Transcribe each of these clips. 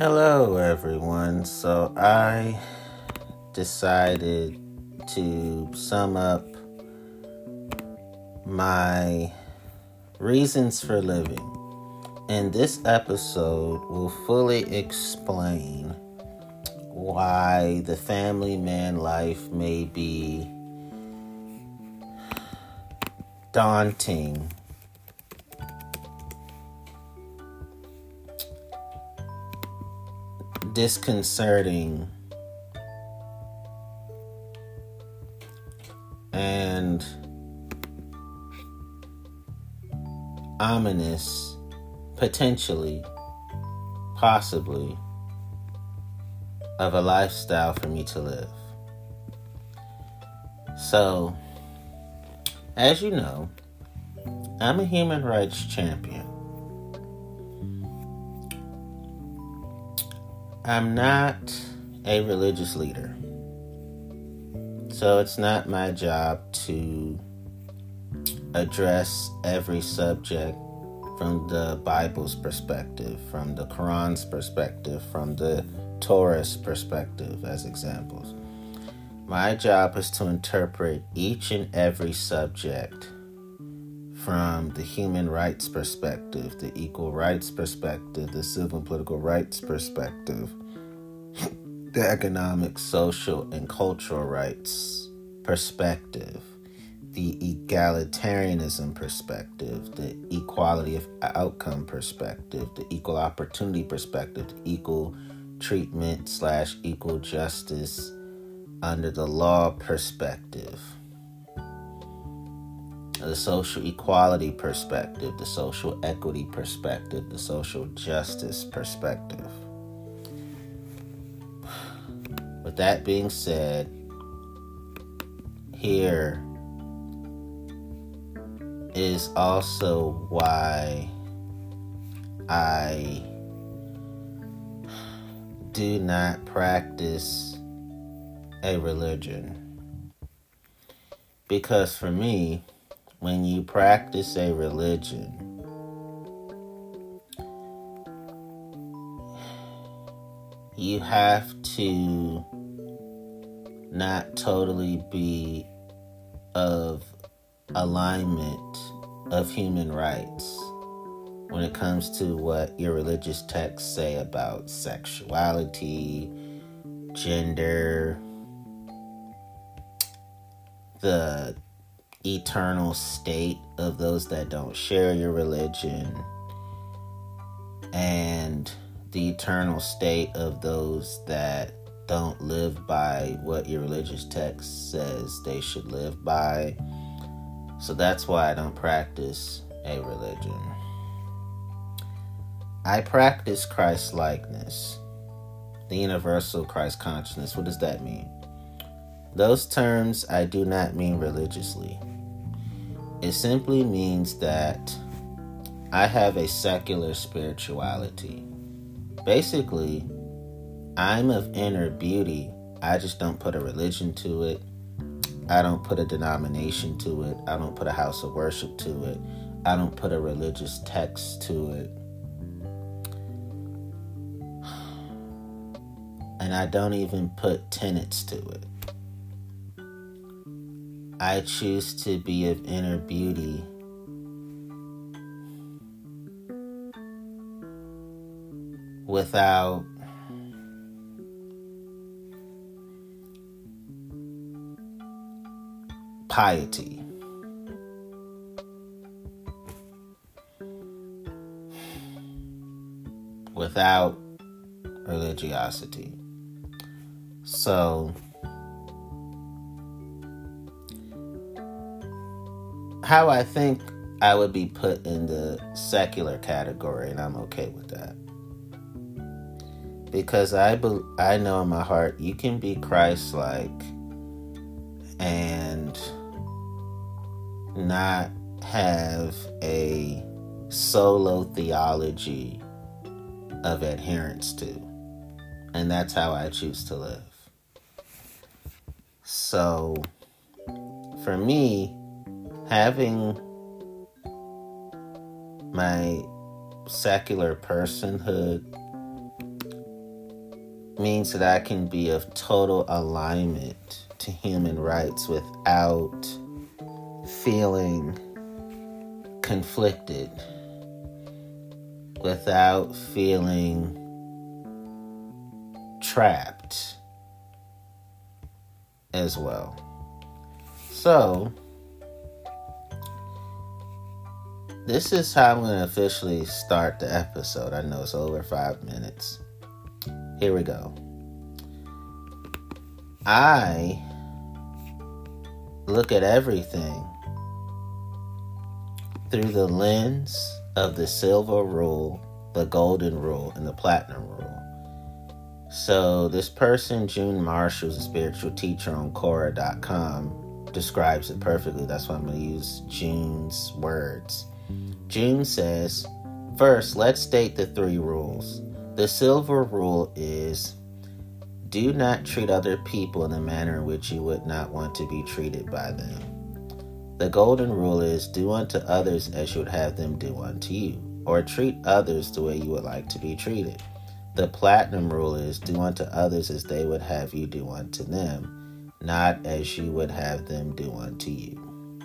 Hello, everyone. So I decided to sum up my reasons for living. And this episode will fully explain why the family man life may be daunting, disconcerting, and ominous, potentially, possibly, of a lifestyle for me to live. So, as you know, I'm a human rights champion. I'm not a religious leader. So it's not my job to address every subject from the Bible's perspective, from the Quran's perspective, from the Torah's perspective as examples. My job is to interpret each and every subject from the human rights perspective, the equal rights perspective, the civil and political rights perspective, the economic, social, and cultural rights perspective, the egalitarianism perspective, the equality of outcome perspective, the equal opportunity perspective, the equal treatment / equal justice under the law perspective, the social equality perspective, the social equity perspective, the social justice perspective. With that being said, here is also why I do not practice a religion. Because for me, when you practice a religion, you have to not totally be of alignment of human rights when it comes to what your religious texts say about sexuality, gender, the eternal state of those that don't share your religion, and the eternal state of those that don't live by what your religious text says they should live by. So that's why I don't practice a religion. I practice Christ-likeness, the universal Christ consciousness. What does that mean? Those terms I do not mean religiously. It simply means that I have a secular spirituality. Basically, I'm of inner beauty. I just don't put a religion to it. I don't put a denomination to it. I don't put a house of worship to it. I don't put a religious text to it. And I don't even put tenets to it. I choose to be of inner beauty without piety. Without religiosity. So, how I think I would be put in the secular category, and I'm okay with that. Because I know in my heart you can be Christ-like and not have a solo theology of adherence to. And that's how I choose to live. So, for me, having my secular personhood means that I can be of total alignment to human rights without feeling conflicted, without feeling trapped as well. So, this is how I'm going to officially start the episode. I know it's over 5 minutes. Here we go. I look at everything through the lens of the silver rule, the golden rule, and the platinum rule. So this person, June Marshall, is a spiritual teacher on Quora.com, describes it perfectly. That's why I'm going to use June's words. June says, first, let's state the 3 rules. The silver rule is, do not treat other people in a manner in which you would not want to be treated by them. The golden rule is, do unto others as you would have them do unto you, or treat others the way you would like to be treated. The platinum rule is, do unto others as they would have you do unto them, not as you would have them do unto you.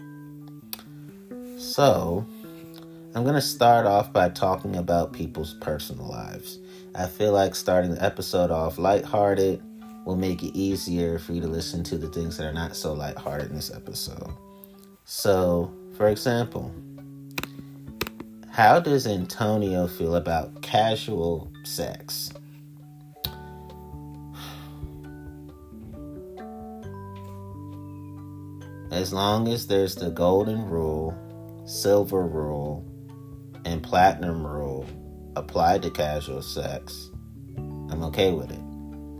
So, I'm going to start off by talking about people's personal lives. I feel like starting the episode off lighthearted will make it easier for you to listen to the things that are not so lighthearted in this episode. So, for example, how does Antonio feel about casual sex? As long as there's the golden rule, silver rule, and platinum rule applied to casual sex, I'm okay with it.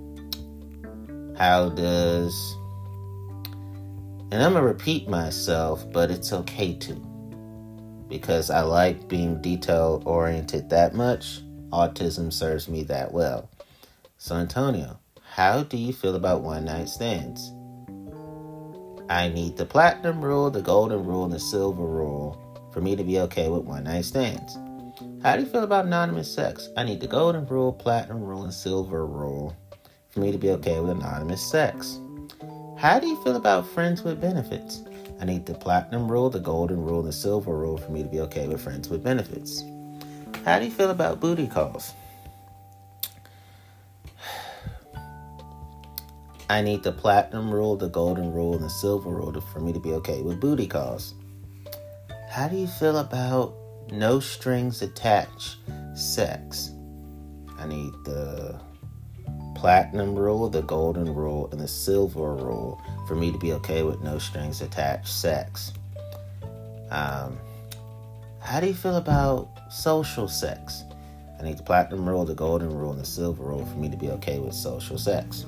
How does... And I'm going to repeat myself, but it's okay to. Because I like being detail-oriented that much. Autism serves me that well. So, Antonio, how do you feel about one-night stands? I need the platinum rule, the golden rule, and the silver rule for me to be okay with one-night stands. How do you feel about anonymous sex? I need the golden rule, platinum rule, and silver rule for me to be okay with anonymous sex. How do you feel about friends with benefits? I need the platinum rule, the golden rule, and the silver rule for me to be okay with friends with benefits. How do you feel about booty calls? I need the platinum rule, the golden rule, and the silver rule for me to be okay with booty calls. How do you feel about no strings attached sex? I need the platinum rule, the golden rule, and the silver rule for me to be okay with no strings attached sex. How do you feel about social sex? I need the platinum rule, the golden rule, and the silver rule for me to be okay with social sex.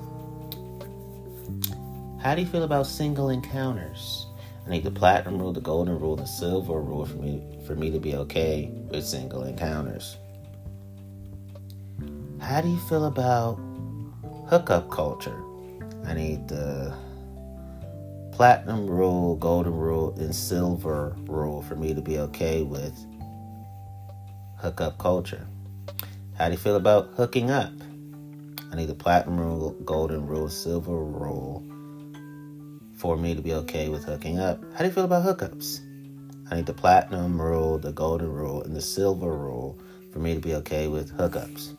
How do you feel about single encounters? I need the platinum rule, the golden rule, and the silver rule for me to be okay with single encounters. How do you feel about hookup culture? I need the platinum rule, golden rule, and silver rule for me to be okay with hookup culture. How do you feel about hooking up? I need the platinum rule, golden rule, silver rule for me to be okay with hooking up. How do you feel about hookups? I need the platinum rule, the golden rule, and the silver rule for me to be okay with hookups.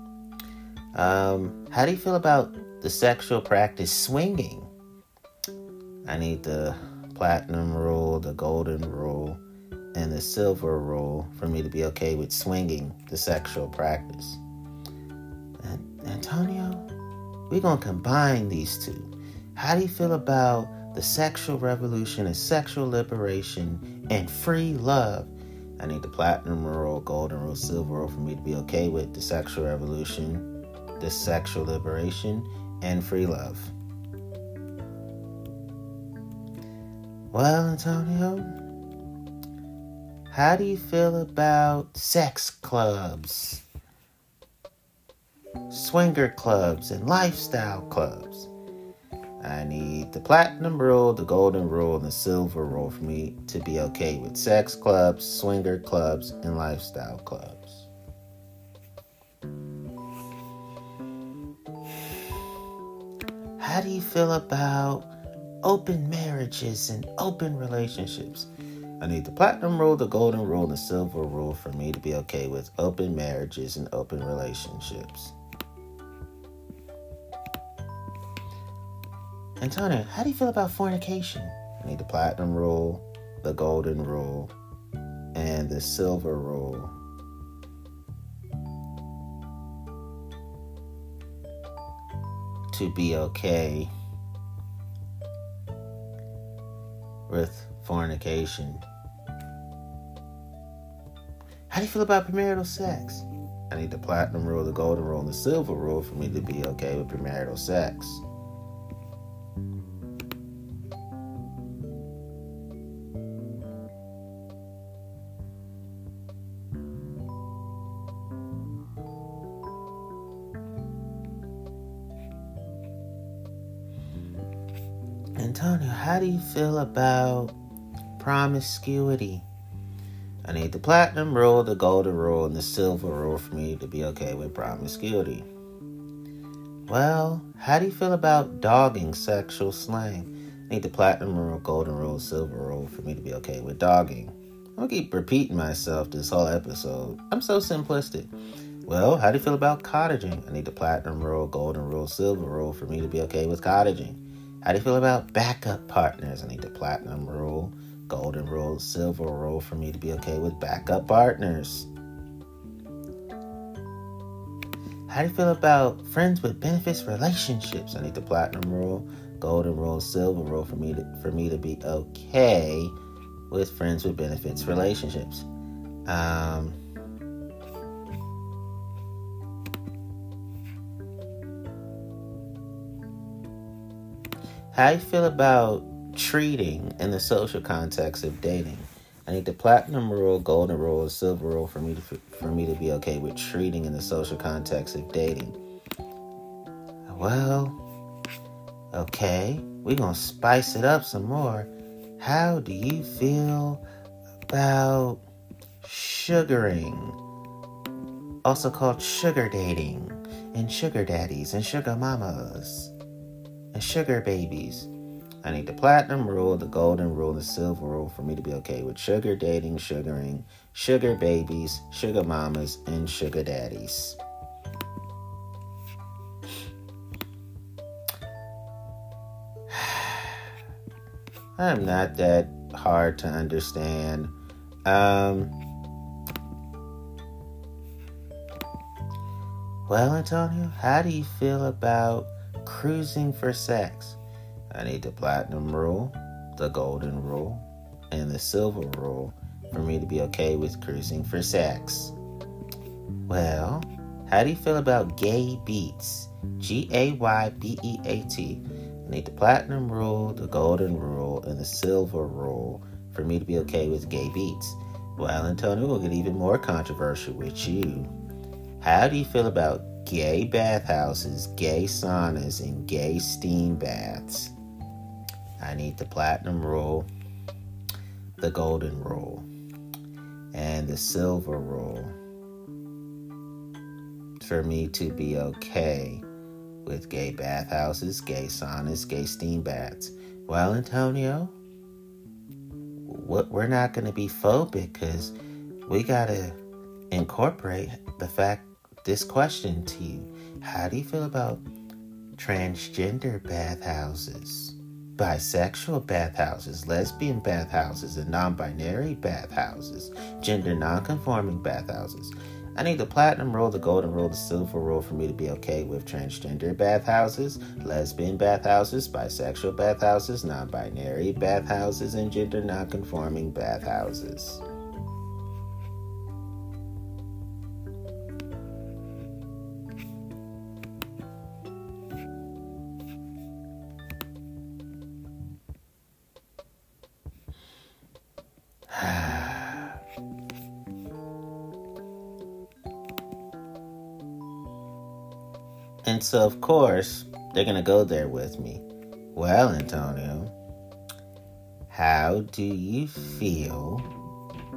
How do you feel about the sexual practice swinging? I need the platinum rule, the golden rule, and the silver rule for me to be okay with swinging the sexual practice. And Antonio, we're going to combine these two. How do you feel about the sexual revolution and sexual liberation and free love? I need the platinum rule, golden rule, silver rule for me to be okay with the sexual revolution, the sexual liberation, and free love. Well, Antonio, how do you feel about sex clubs, swinger clubs, and lifestyle clubs? I need the platinum rule, the golden rule, and the silver rule for me to be okay with sex clubs, swinger clubs, and lifestyle clubs. how do you feel about open marriages and open relationships? I need the platinum rule, the golden rule, and the silver rule for me to be okay with open marriages and open relationships. Antonio, how do you feel about fornication? I need the platinum rule, the golden rule, and the silver rule. To be okay with fornication. How do you feel about premarital sex? I need the platinum rule, the golden rule, and the silver rule for me to be okay with premarital sex. Antonio, how do you feel about promiscuity? I need the platinum rule, the golden rule, and the silver rule for me to be okay with promiscuity. Well, how do you feel about dogging, sexual slang? I need the platinum rule, golden rule, silver rule for me to be okay with dogging. I'm going to keep repeating myself this whole episode. I'm so simplistic. Well, how do you feel about cottaging? I need the platinum rule, golden rule, silver rule for me to be okay with cottaging. How do you feel about backup partners? I need the platinum rule, golden rule, silver rule for me to be okay with backup partners. How do you feel about friends with benefits relationships? I need the platinum rule, golden rule, silver rule for me to be okay with friends with benefits relationships. How do you feel about treating in the social context of dating? I need the platinum rule, golden rule, and silver rule for me to be okay with treating in the social context of dating. Well, okay, we're going to spice it up some more. How do you feel about sugaring? Also called sugar dating, and sugar daddies, and sugar mamas, and sugar babies. I need the platinum rule, the golden rule, and the silver rule for me to be okay with sugar dating, sugaring, sugar babies, sugar mamas, and sugar daddies. I'm not that hard to understand. Well, Antonio, how do you feel about cruising for sex? I need the platinum rule, the golden rule, and the silver rule for me to be okay with cruising for sex. Well, how do you feel about gay beats? Gaybeat. I need the platinum rule, the golden rule, and the silver rule for me to be okay with gay beats. Well, Antonio, we'll get even more controversial with you. How do you feel about gay bathhouses, gay saunas, and gay steam baths? I need the platinum rule, the golden rule, and the silver rule for me to be okay with gay bathhouses, gay saunas, gay steam baths. Well, Antonio, we're not going to be phobic because we got to incorporate this question to you. How do you feel about transgender bathhouses, bisexual bathhouses, lesbian bathhouses, and non-binary bathhouses, gender non-conforming bathhouses? I need the platinum rule, the golden rule, the silver rule for me to be okay with transgender bathhouses, lesbian bathhouses, bisexual bathhouses, non-binary bathhouses, and gender non-conforming bathhouses. And so, of course, they're going to go there with me. Well, Antonio, how do you feel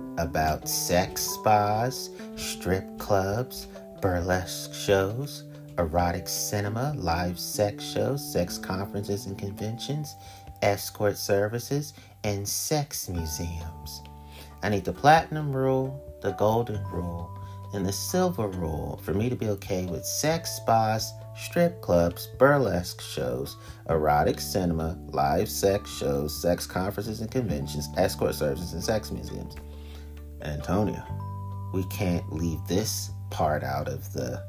about sex spas, strip clubs, burlesque shows, erotic cinema, live sex shows, sex conferences and conventions, escort services, and sex museums. I need the platinum rule, the golden rule, and the silver rule for me to be okay with sex spas, strip clubs, burlesque shows, erotic cinema, live sex shows, sex conferences and conventions, escort services, and sex museums. Antonio, we can't leave this part out of the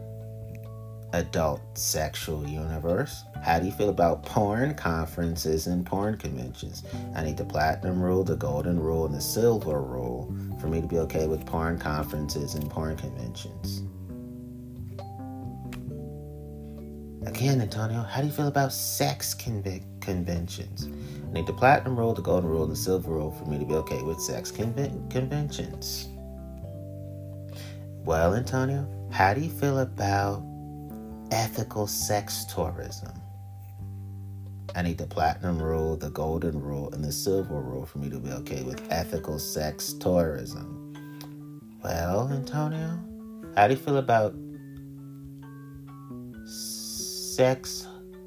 adult sexual universe. How do you feel about porn conferences and porn conventions? I need the platinum rule, the golden rule, and the silver rule for me to be okay with porn conferences and porn conventions. Again, Antonio, how do you feel about sex conventions? I need the platinum rule, the golden rule, and the silver rule for me to be okay with sex conventions. Well, Antonio, how do you feel about ethical sex tourism? I need the platinum rule, the golden rule, and the silver rule for me to be okay with ethical sex tourism. Well, Antonio, how do you feel about sex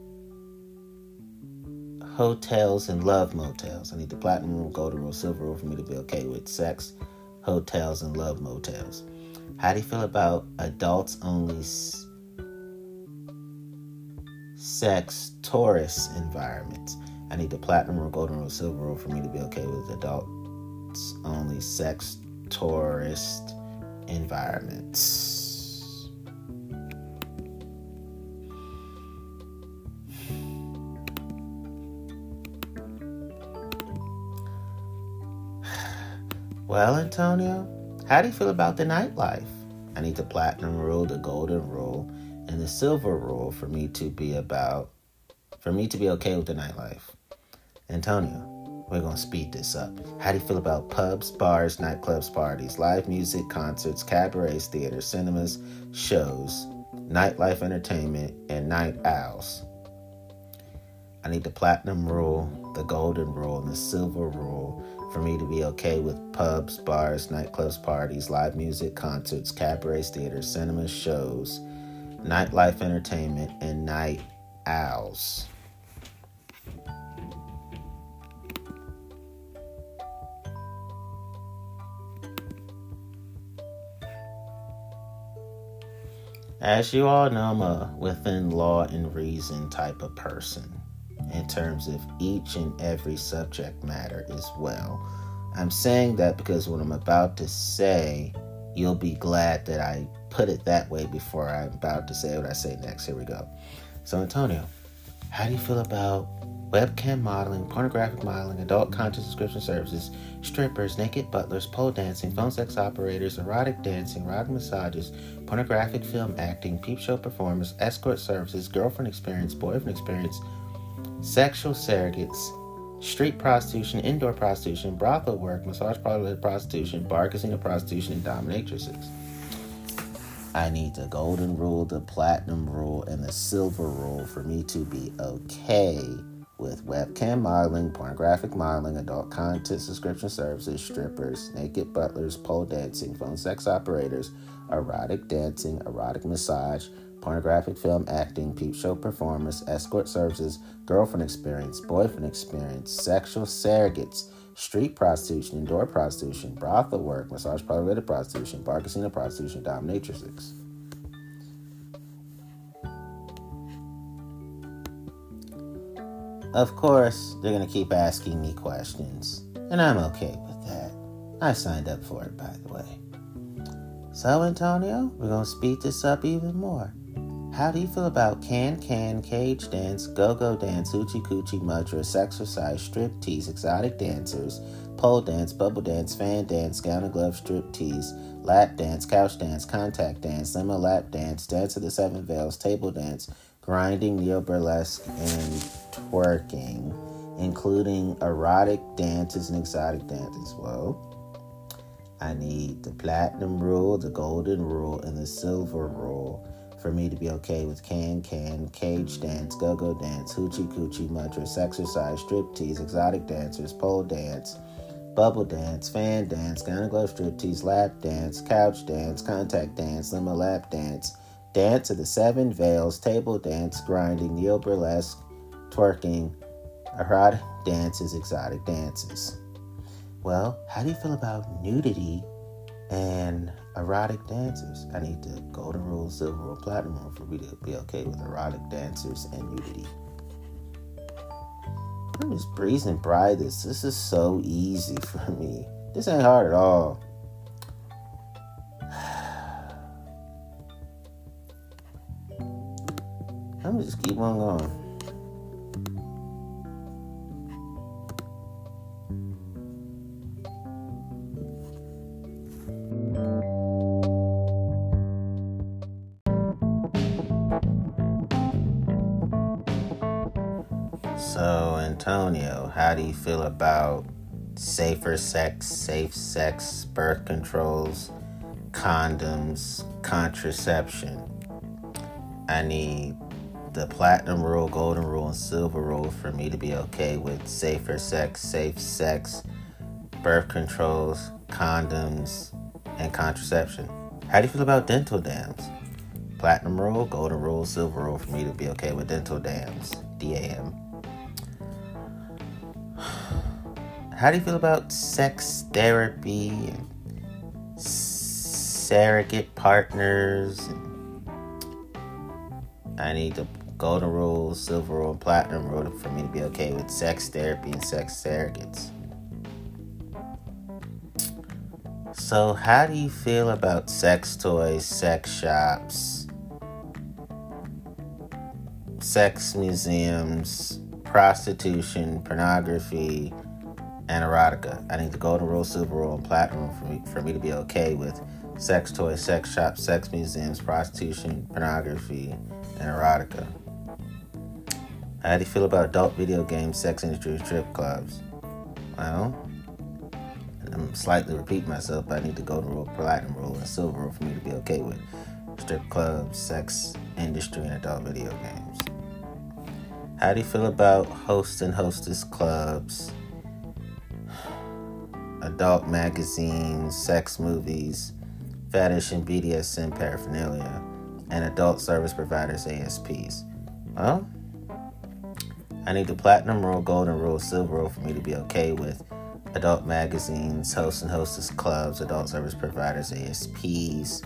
hotels and love motels? I need the platinum rule, golden rule, silver rule for me to be okay with sex hotels and love motels. How do you feel about adults only sex tourist environments? I need the platinum rule, golden rule, silver rule for me to be okay with adults only sex tourist environments. Well, Antonio, how do you feel about the nightlife? I need the platinum rule, the golden rule, and the silver rule for me to be okay with the nightlife. Antonio, we're going to speed this up. How do you feel about pubs, bars, nightclubs, parties, live music, concerts, cabarets, theaters, cinemas, shows, nightlife entertainment, and night owls? I need the platinum rule, the golden rule, and the silver rule for me to be okay with pubs, bars, nightclubs, parties, live music, concerts, cabarets, theaters, cinemas, shows, nightlife entertainment, and night owls. As you all know, I'm a within law and reason type of person in terms of each and every subject matter as well. I'm saying that because what I'm about to say, you'll be glad that I put it that way before I'm about to say what I say next. Here we go. So, Antonio, how do you feel about webcam modeling, pornographic modeling, adult content subscription services, strippers, naked butlers, pole dancing, phone sex operators, erotic dancing, erotic massages, pornographic film acting, peep show performers, escort services, girlfriend experience, boyfriend experience, sexual surrogates, street prostitution, indoor prostitution, brothel work, massage parlor prostitution, bar casino prostitution, and dominatrixes? I need the golden rule, the platinum rule, and the silver rule for me to be okay with webcam modeling, pornographic modeling, adult content subscription services, strippers, naked butlers, pole dancing, phone sex operators, erotic dancing, erotic massage, pornographic film acting, peep show performers, escort services, girlfriend experience, boyfriend experience, sexual surrogates, street prostitution, indoor prostitution, brothel work, massage parlor prostitution, bar casino prostitution, dominatrixes. Of course, they're going to keep asking me questions, and I'm okay with that. I signed up for it, by the way. So, Antonio, we're going to speed this up even more. How do you feel about can, cage dance, go-go dance, hoochie-coochie, mudra, sexercise, strip tease, exotic dancers, pole dance, bubble dance, fan dance, gown and glove strip tease, lap dance, couch dance, contact dance, limo lap dance, dance of the seven veils, table dance, grinding, neo-burlesque, and twerking, including erotic dances and exotic dances? Well, I need the platinum rule, the golden rule, and the silver rule for me to be okay with can, cage dance, go-go dance, hoochie-coochie, mudra, sexercise, strip tease, exotic dancers, pole dance, bubble dance, fan dance, gown and glove strip tease, lap dance, couch dance, contact dance, limo lap dance, Dance of the Seven Veils, table dance, grinding, neo-burlesque, twerking, erotic dances, exotic dances. Well, how do you feel about nudity and erotic dancers? I need the golden rule, silver rule, platinum rule for me to be okay with erotic dancers and nudity. I'm just breezing by this. This is so easy for me. This ain't hard at all. I'm just keep on going. So, Antonio, how do you feel about safer sex, safe sex, birth controls, condoms, contraception? I need the platinum rule, golden rule, and silver rule for me to be okay with safer sex, safe sex, birth controls, condoms, and contraception. How do you feel about dental dams? Platinum rule, golden rule, silver rule for me to be okay with dental dams, DAM. How do you feel about sex therapy and surrogate partners? I need the golden rule, silver rule, and platinum rule for me to be okay with sex therapy and sex surrogates. So how do you feel about sex toys, sex shops, sex museums, prostitution, pornography, and erotica? I need the golden rule, silver rule, and platinum for me to be okay with sex toys, sex shops, sex museums, prostitution, pornography, and erotica. How do you feel about adult video games, sex industry, strip clubs? Well, I'm slightly repeating myself, but I need the golden rule, platinum rule, and silver rule for me to be okay with strip clubs, sex industry, and adult video games. How do you feel about host and hostess clubs, adult magazines, sex movies, fetish and BDSM paraphernalia, and adult service providers, ASPs? Well, I need the platinum rule, golden rule, silver rule for me to be okay with adult magazines, host and hostess clubs, adult service providers, ASPs,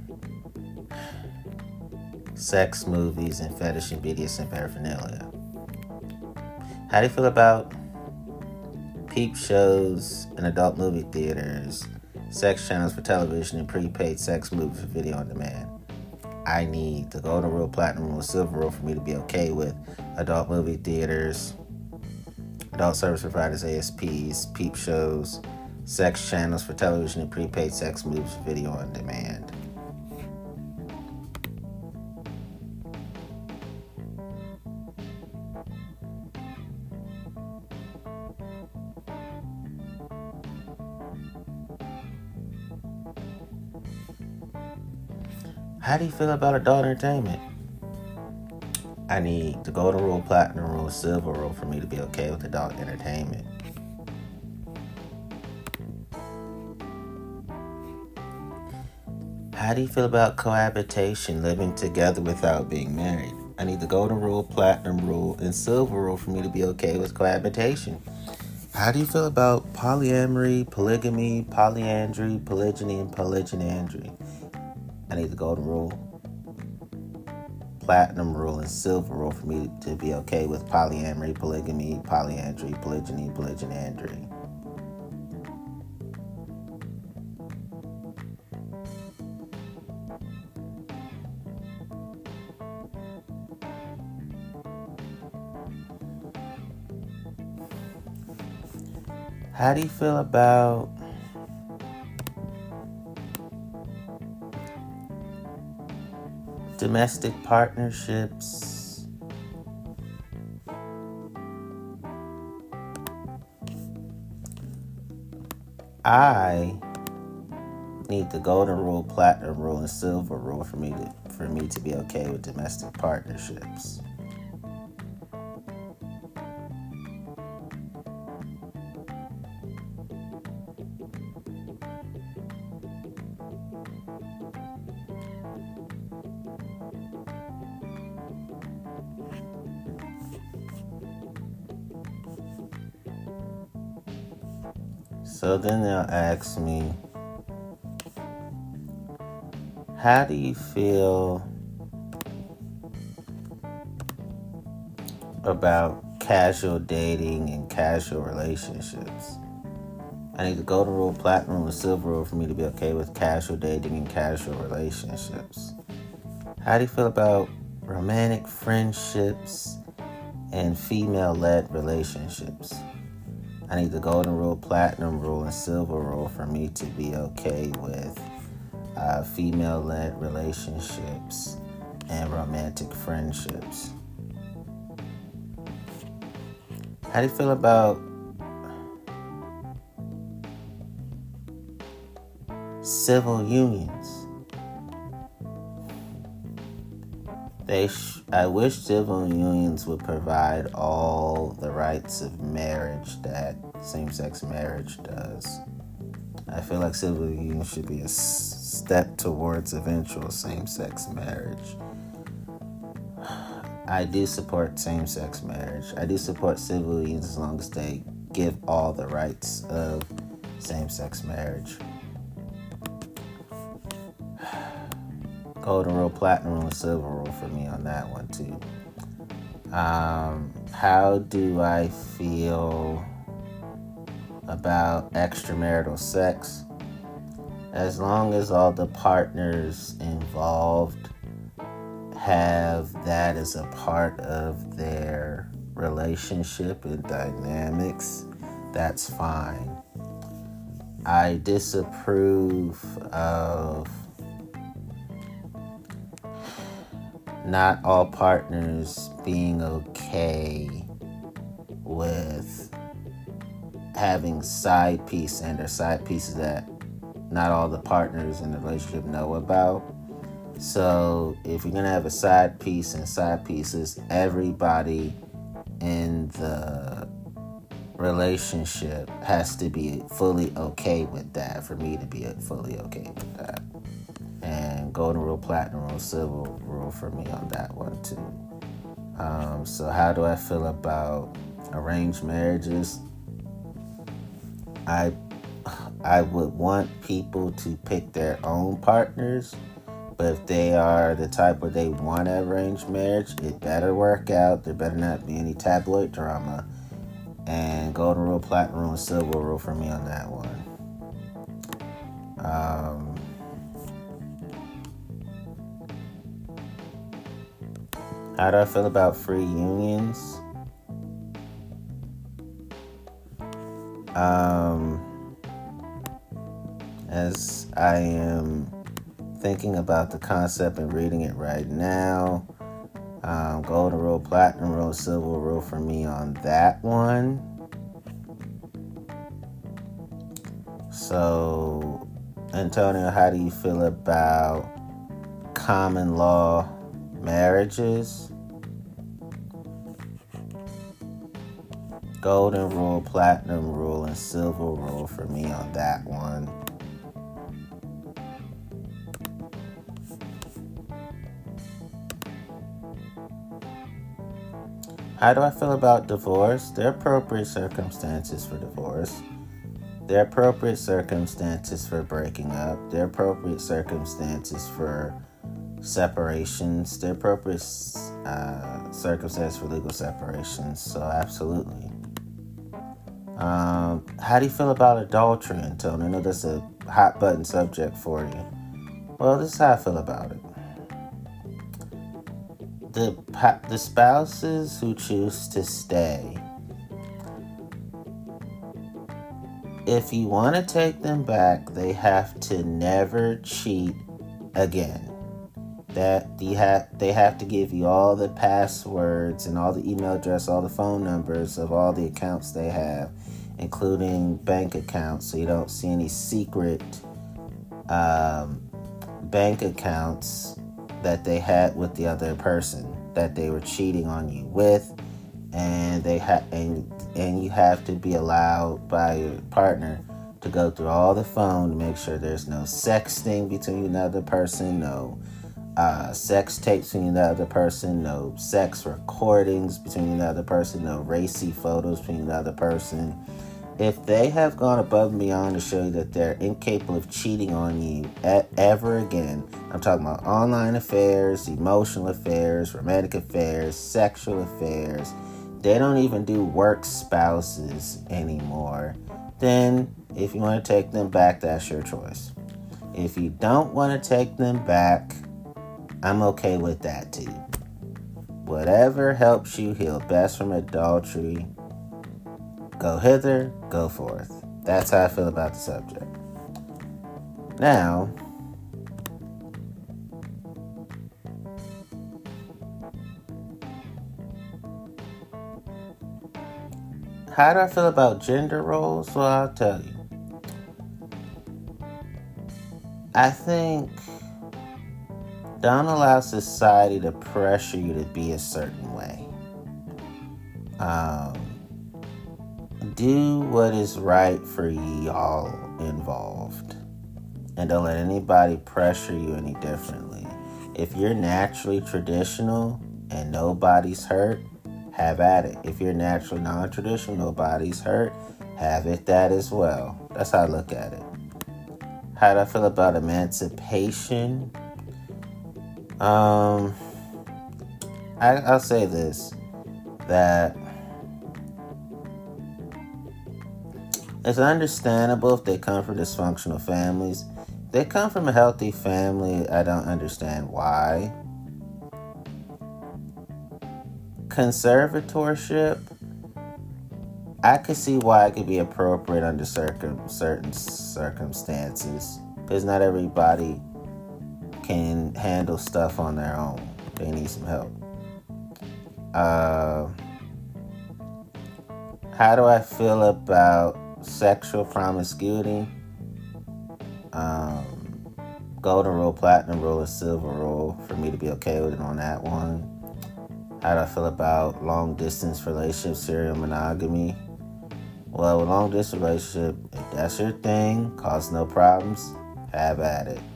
sex movies, and fetish and BDSM paraphernalia. How do you feel about peep shows and adult movie theaters, sex channels for television, and prepaid sex movies for video on demand? I need the golden rule, platinum rule, silver rule for me to be okay with adult movie theaters, adult service providers, ASPs, peep shows, sex channels for television, and prepaid sex movies for video on demand. How do you feel about adult entertainment? I need the golden rule, platinum rule, silver rule for me to be okay with adult entertainment. How do you feel about cohabitation, living together without being married? I need the golden rule, platinum rule, and silver rule for me to be okay with cohabitation. How do you feel about polyamory, polygamy, polyandry, polygyny, and polygynandry? I need the golden rule, platinum rule, and silver rule for me to be okay with polyamory, polygamy, polyandry, polygyny, polygynandry. How do you feel about domestic partnerships, I need the golden rule, platinum rule, and silver rule for me to be okay with domestic partnerships. So then they'll ask me, how do you feel about casual dating and casual relationships? I need the golden rule, platinum rule, and silver rule for me to be okay with casual dating and casual relationships. How do you feel about romantic friendships and female-led relationships? I need the golden rule, platinum rule, and silver rule for me to be okay with female-led relationships and romantic friendships. How do you feel about civil unions? I wish civil unions would provide all the rights of marriage that same-sex marriage does. I feel like civil unions should be a step towards eventual same-sex marriage. I do support same-sex marriage. I do support civil unions as long as they give all the rights of same-sex marriage. Golden rule, platinum rule, and silver rule for me on that one too. How do I feel about extramarital sex? As long as all the partners involved have that as a part of their relationship and dynamics, that's fine. I disapprove of not all partners being okay with having side piece or side pieces that not all the partners in the relationship know about. So if you're going to have a side piece and side pieces, everybody in the relationship has to be fully okay with that for me to be fully okay with that. And golden rule, platinum rule, silver rule for me on that one too. So how do I feel about arranged marriages? I would want people to pick their own partners, but if they are the type where they want an arranged marriage, it better work out. There better not be any tabloid drama. And golden rule, platinum rule, and silver rule for me on that one. How do I feel about free unions? As I am thinking about the concept and reading it right now, golden rule, platinum rule, silver rule for me on that one. So, Antonio, how do you feel about common law marriages? Golden rule, platinum rule, and silver rule for me on that one. How do I feel about divorce? There are appropriate circumstances for divorce. There are appropriate circumstances for breaking up. There are appropriate circumstances for separations. There are appropriate circumstances for legal separations. So absolutely. How do you feel about adultery, Antonio? I know that's a hot button subject for you. Well, this is how I feel about it. The spouses who choose to stay, if you want to take them back, they have to never cheat again. They have to give you all the passwords and all the email address, all the phone numbers of all the accounts they have, including bank accounts, so you don't see any secret bank accounts that they had with the other person that they were cheating on you with, and you have to be allowed by your partner to go through all the phone to make sure there's no sexting between you and the other person, no sex tapes between the other person, no sex recordings between the other person, no racy photos between the other person. If they have gone above and beyond to show you that they're incapable of cheating on you ever again, I'm talking about online affairs, emotional affairs, romantic affairs, sexual affairs, they don't even do work spouses anymore, then if you want to take them back, that's your choice. If you don't want to take them back, I'm okay with that too. Whatever helps you heal best from adultery, go hither, go forth. That's how I feel about the subject. Now, how do I feel about gender roles? Well, I'll tell you. I think don't allow society to pressure you to be a certain way. Do what is right for y'all involved. And don't let anybody pressure you any differently. If you're naturally traditional and nobody's hurt, have at it. If you're naturally non-traditional, nobody's hurt, have it that as well. That's how I look at it. How do I feel about emancipation? I'll say this, that it's understandable if they come from dysfunctional families. If they come from a healthy family, I don't understand why. Conservatorship, I could see why it could be appropriate under certain circumstances, because not everybody can handle stuff on their own. They need some help. How do I feel about sexual promiscuity? Golden rule, platinum rule, and silver rule for me to be okay with it on that one. How do I feel about long distance relationships, serial monogamy? Well, with long distance relationship, if that's your thing, cause no problems, have at it.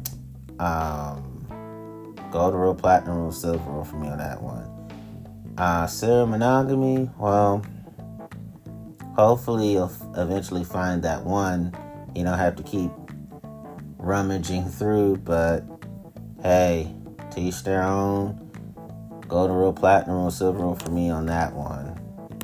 Golden rule, platinum rule, silver rule for me on that one. Serial monogamy, well, hopefully you'll eventually find that one. You don't have to keep rummaging through, but hey, to each their own. Golden rule, platinum rule, silver rule for me on that one.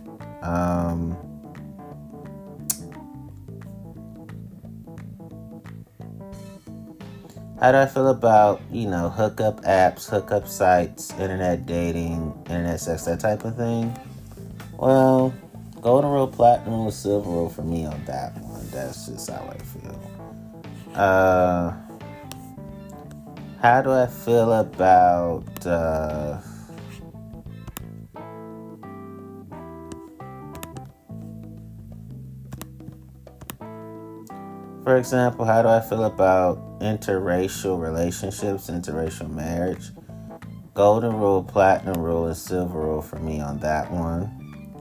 How do I feel about, hookup apps, hookup sites, internet dating, internet sex, that type of thing? Well, golden rule, platinum rule, silver rule for me on that one. That's just how I feel. How do I feel about for example, how do I feel about interracial relationships, interracial marriage? Golden rule, platinum rule, and silver rule for me on that one.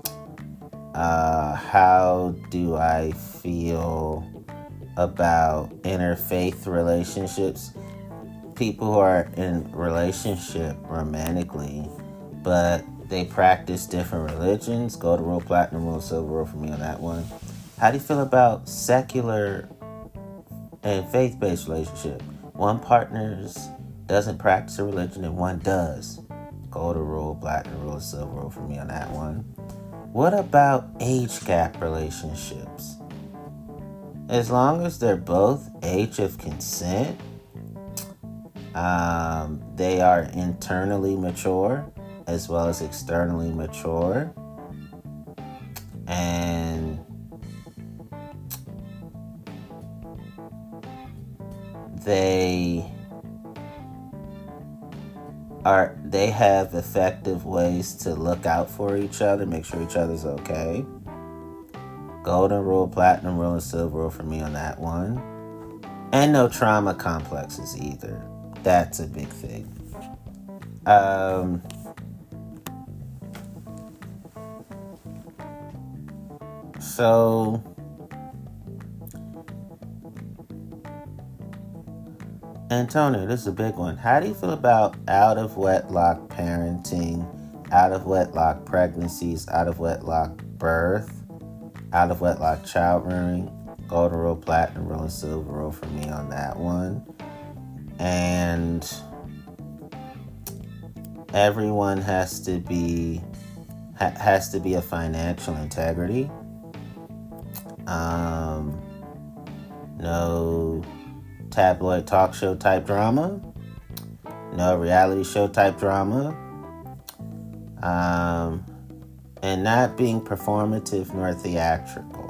How do I feel about interfaith relationships? People who are in relationship romantically, but they practice different religions. Golden rule, platinum rule, silver rule for me on that one. How do you feel about secular and faith-based relationship? One partner doesn't practice a religion and one does. Golden rule, platinum rule, silver rule for me on that one. What about age gap relationships? As long as they're both age of consent, they are internally mature as well as externally mature, and they have effective ways to look out for each other, make sure each other's okay. Golden rule, platinum rule, and silver rule for me on that one. And no trauma complexes either. That's a big thing. So Antonio, this is a big one. How do you feel about out of wedlock parenting, out of wedlock pregnancies, out of wedlock birth? Out of wedlock child rearing, golden rule, platinum rule, and silver rule for me on that one. And everyone has to be a financial integrity. No tabloid talk show type drama. No reality show type drama. And not being performative nor theatrical.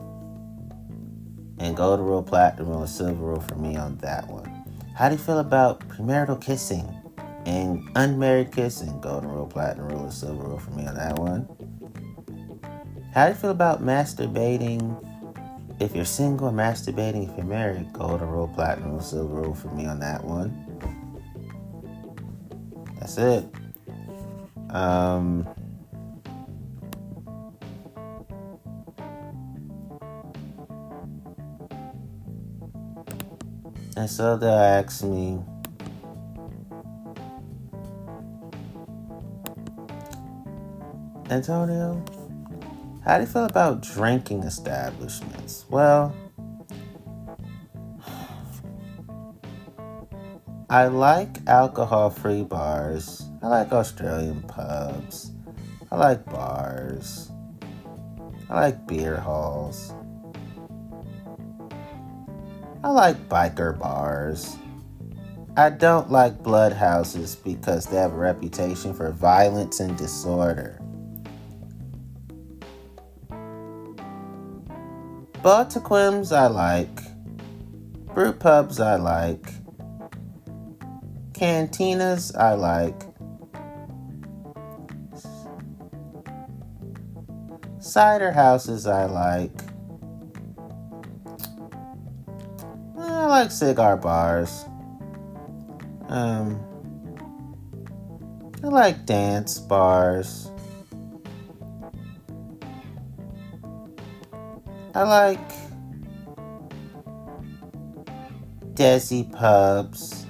And golden rule, platinum rule, and silver rule for me on that one. How do you feel about premarital kissing and unmarried kissing? Golden rule, platinum rule, and silver rule for me on that one. How do you feel about masturbating if you're single, or masturbating if you're married? Golden rule, platinum rule, silver rule for me on that one. That's it. And so they'll ask me, Antonio, how do you feel about drinking establishments? Well, I like alcohol-free bars. I like Australian pubs. I like bars. I like beer halls. I like biker bars. I don't like blood houses because they have a reputation for violence and disorder. Baltiquims I like. Brew pubs I like. Cantinas I like. Cider houses I like. I like cigar bars. I like dance bars. I like Desi pubs.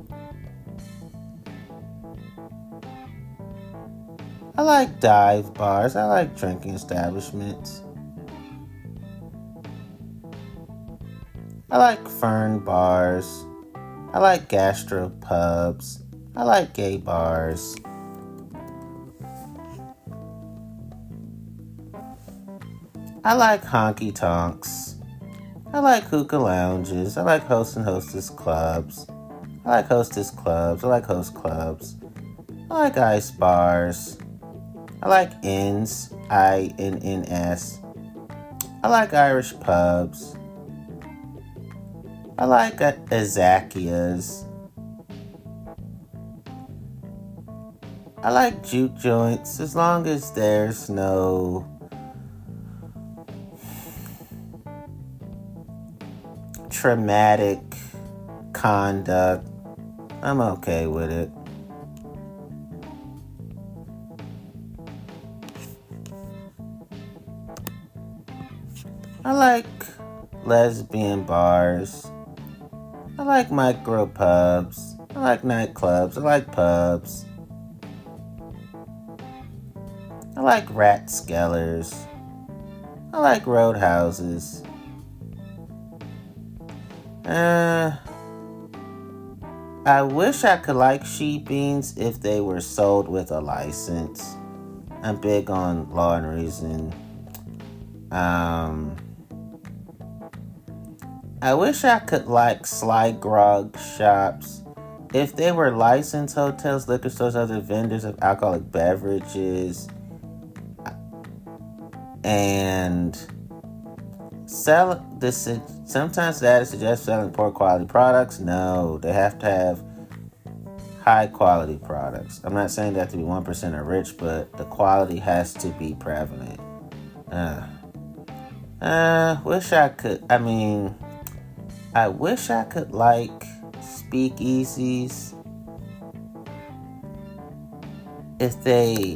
I like dive bars. I like drinking establishments. I like fern bars. I like gastro pubs. I like gay bars. I like honky tonks. I like hookah lounges. I like host and hostess clubs. I like hostess clubs. I like host clubs. I like ice bars. I like inns. INNS. I like Irish pubs. I like Azakias. I like juke joints as long as there's no traumatic conduct. I'm okay with it. I like lesbian bars. I like micro pubs. I like nightclubs. I like pubs. I like rathskellers. I like roadhouses. I wish I could like sheep beans if they were sold with a license. I'm big on Law and Reason. I wish I could like Sly Grog shops if they were licensed hotels, liquor stores, other vendors of alcoholic beverages, and sell this. Sometimes that suggests selling poor quality products. No, they have to have high quality products. I'm not saying they have to be 1% or rich, but the quality has to be prevalent. Wish I could. I wish I could like speakeasies if they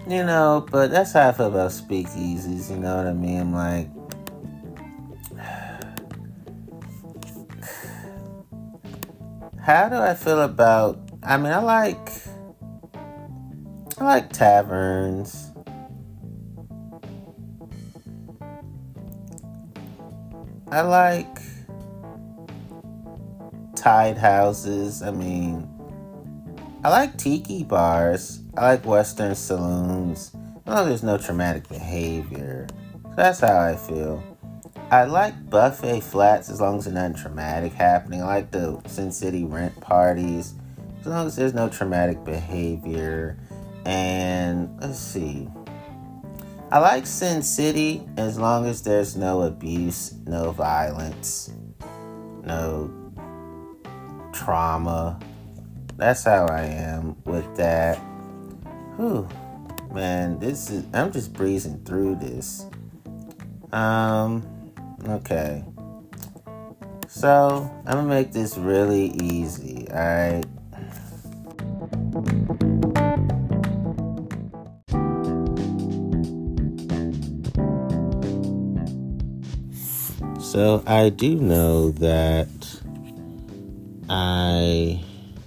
But that's how I feel about speakeasies, you know what I mean? I'm like, how do I feel about, I like taverns. I like tide houses. I like tiki bars. I like Western saloons. As long as there's no traumatic behavior. So that's how I feel. I like buffet flats as long as there's nothing traumatic happening. I like the Sin City rent parties as long as there's no traumatic behavior. And let's see. I like Sin City as long as there's no abuse, no violence, no trauma. That's how I am with that. Whew. Man, I'm just breezing through this. Okay. So, I'm gonna make this really easy, alright? So, I do know that I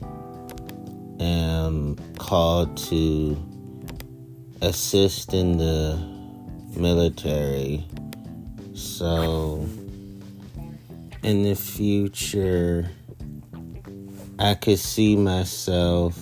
am called to assist in the military. So, in the future, I could see myself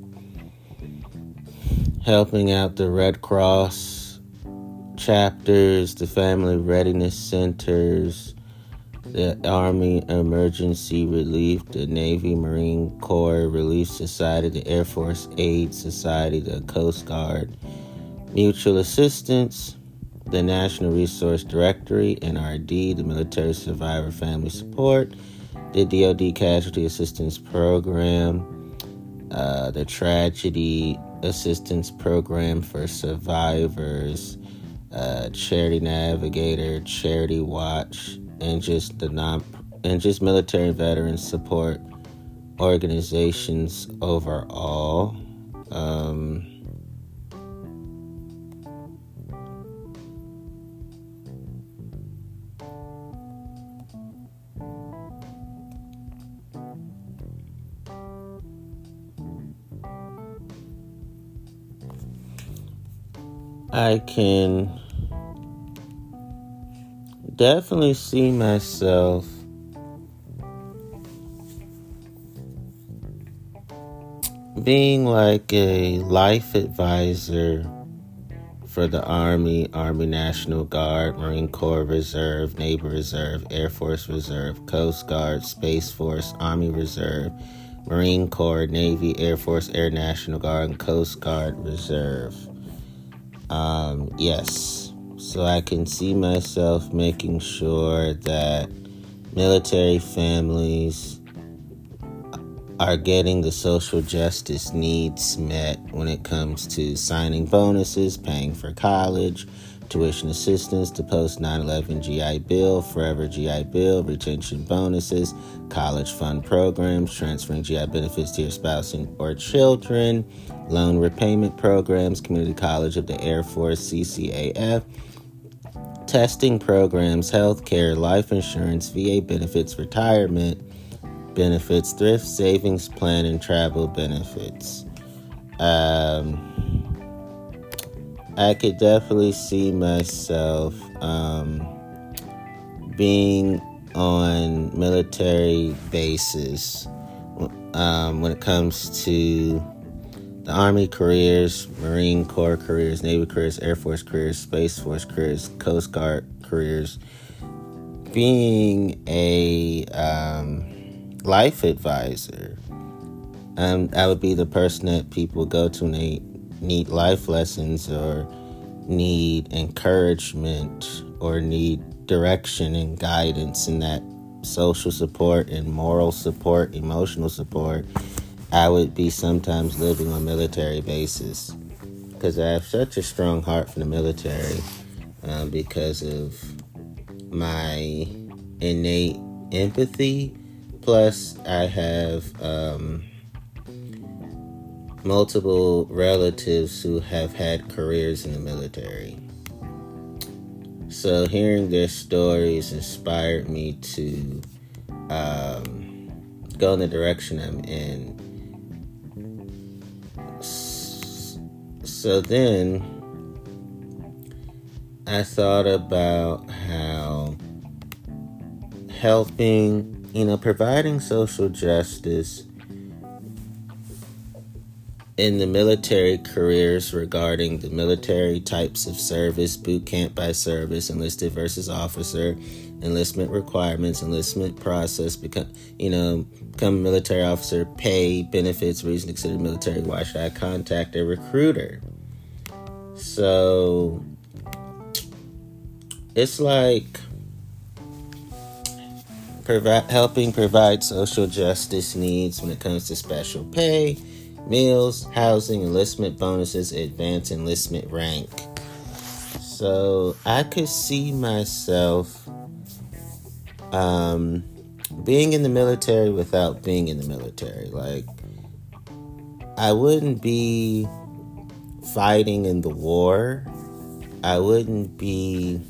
helping out the Red Cross chapters, the family readiness centers, the Army Emergency Relief, the Navy Marine Corps Relief Society, the Air Force Aid Society, the Coast Guard Mutual Assistance, the National Resource Directory, NRD, the Military Survivor Family Support, the DoD Casualty Assistance Program, the Tragedy Assistance Program for Survivors, Charity Navigator, Charity Watch, and just military and veteran support organizations overall. I can definitely see myself being like a life advisor for the Army National Guard, Marine Corps Reserve, Navy Reserve, Air Force Reserve, Coast Guard, Space Force, Army Reserve, Marine Corps, Navy, Air Force, Air National Guard, and Coast Guard Reserve. Yes. So I can see myself making sure that military families are getting the social justice needs met when it comes to signing bonuses, paying for college, tuition assistance, the post 9/11 GI Bill, Forever GI Bill, retention bonuses, college fund programs, transferring GI benefits to your spouse or children, loan repayment programs, Community College of the Air Force, CCAF, testing programs, health care, life insurance, VA benefits, retirement benefits, thrift savings plan, and travel benefits. I could definitely see myself being on military bases when it comes to the Army careers, Marine Corps careers, Navy careers, Air Force careers, Space Force careers, Coast Guard careers. Being a life advisor. I would be the person that people go to when they need life lessons or need encouragement or need direction and guidance, and that social support and moral support, emotional support. I would be sometimes living on military bases because I have such a strong heart for the military because of my innate empathy. Plus, I have multiple relatives who have had careers in the military. So hearing their stories inspired me to go in the direction I'm in. So then I thought about how helping, providing social justice in the military careers regarding the military types of service, boot camp by service, enlisted versus officer, enlistment requirements, enlistment process, become a military officer, pay, benefits, reason to consider military, why should I contact a recruiter? So it's like helping provide social justice needs when it comes to special pay, meals, housing, enlistment bonuses, advanced enlistment rank. So I could see myself being in the military without being in the military. Like, I wouldn't be fighting in the war. I wouldn't be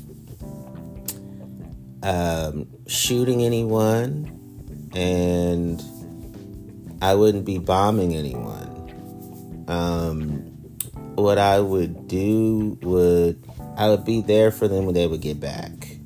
shooting anyone, and I wouldn't be bombing anyone. What I would do I would be there for them when they would get back.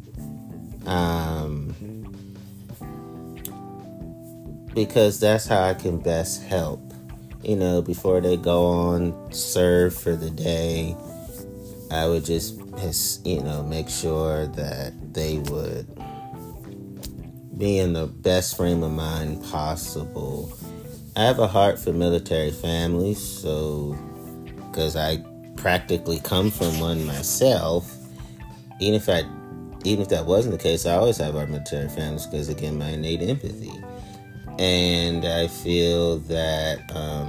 Because that's how I can best help. Before they go on serve for the day, I would just, make sure that they would be in the best frame of mind possible. I have a heart for military families, so because I practically come from one myself. Even if that wasn't the case, I always have our military families because, again, my innate empathy. And I feel that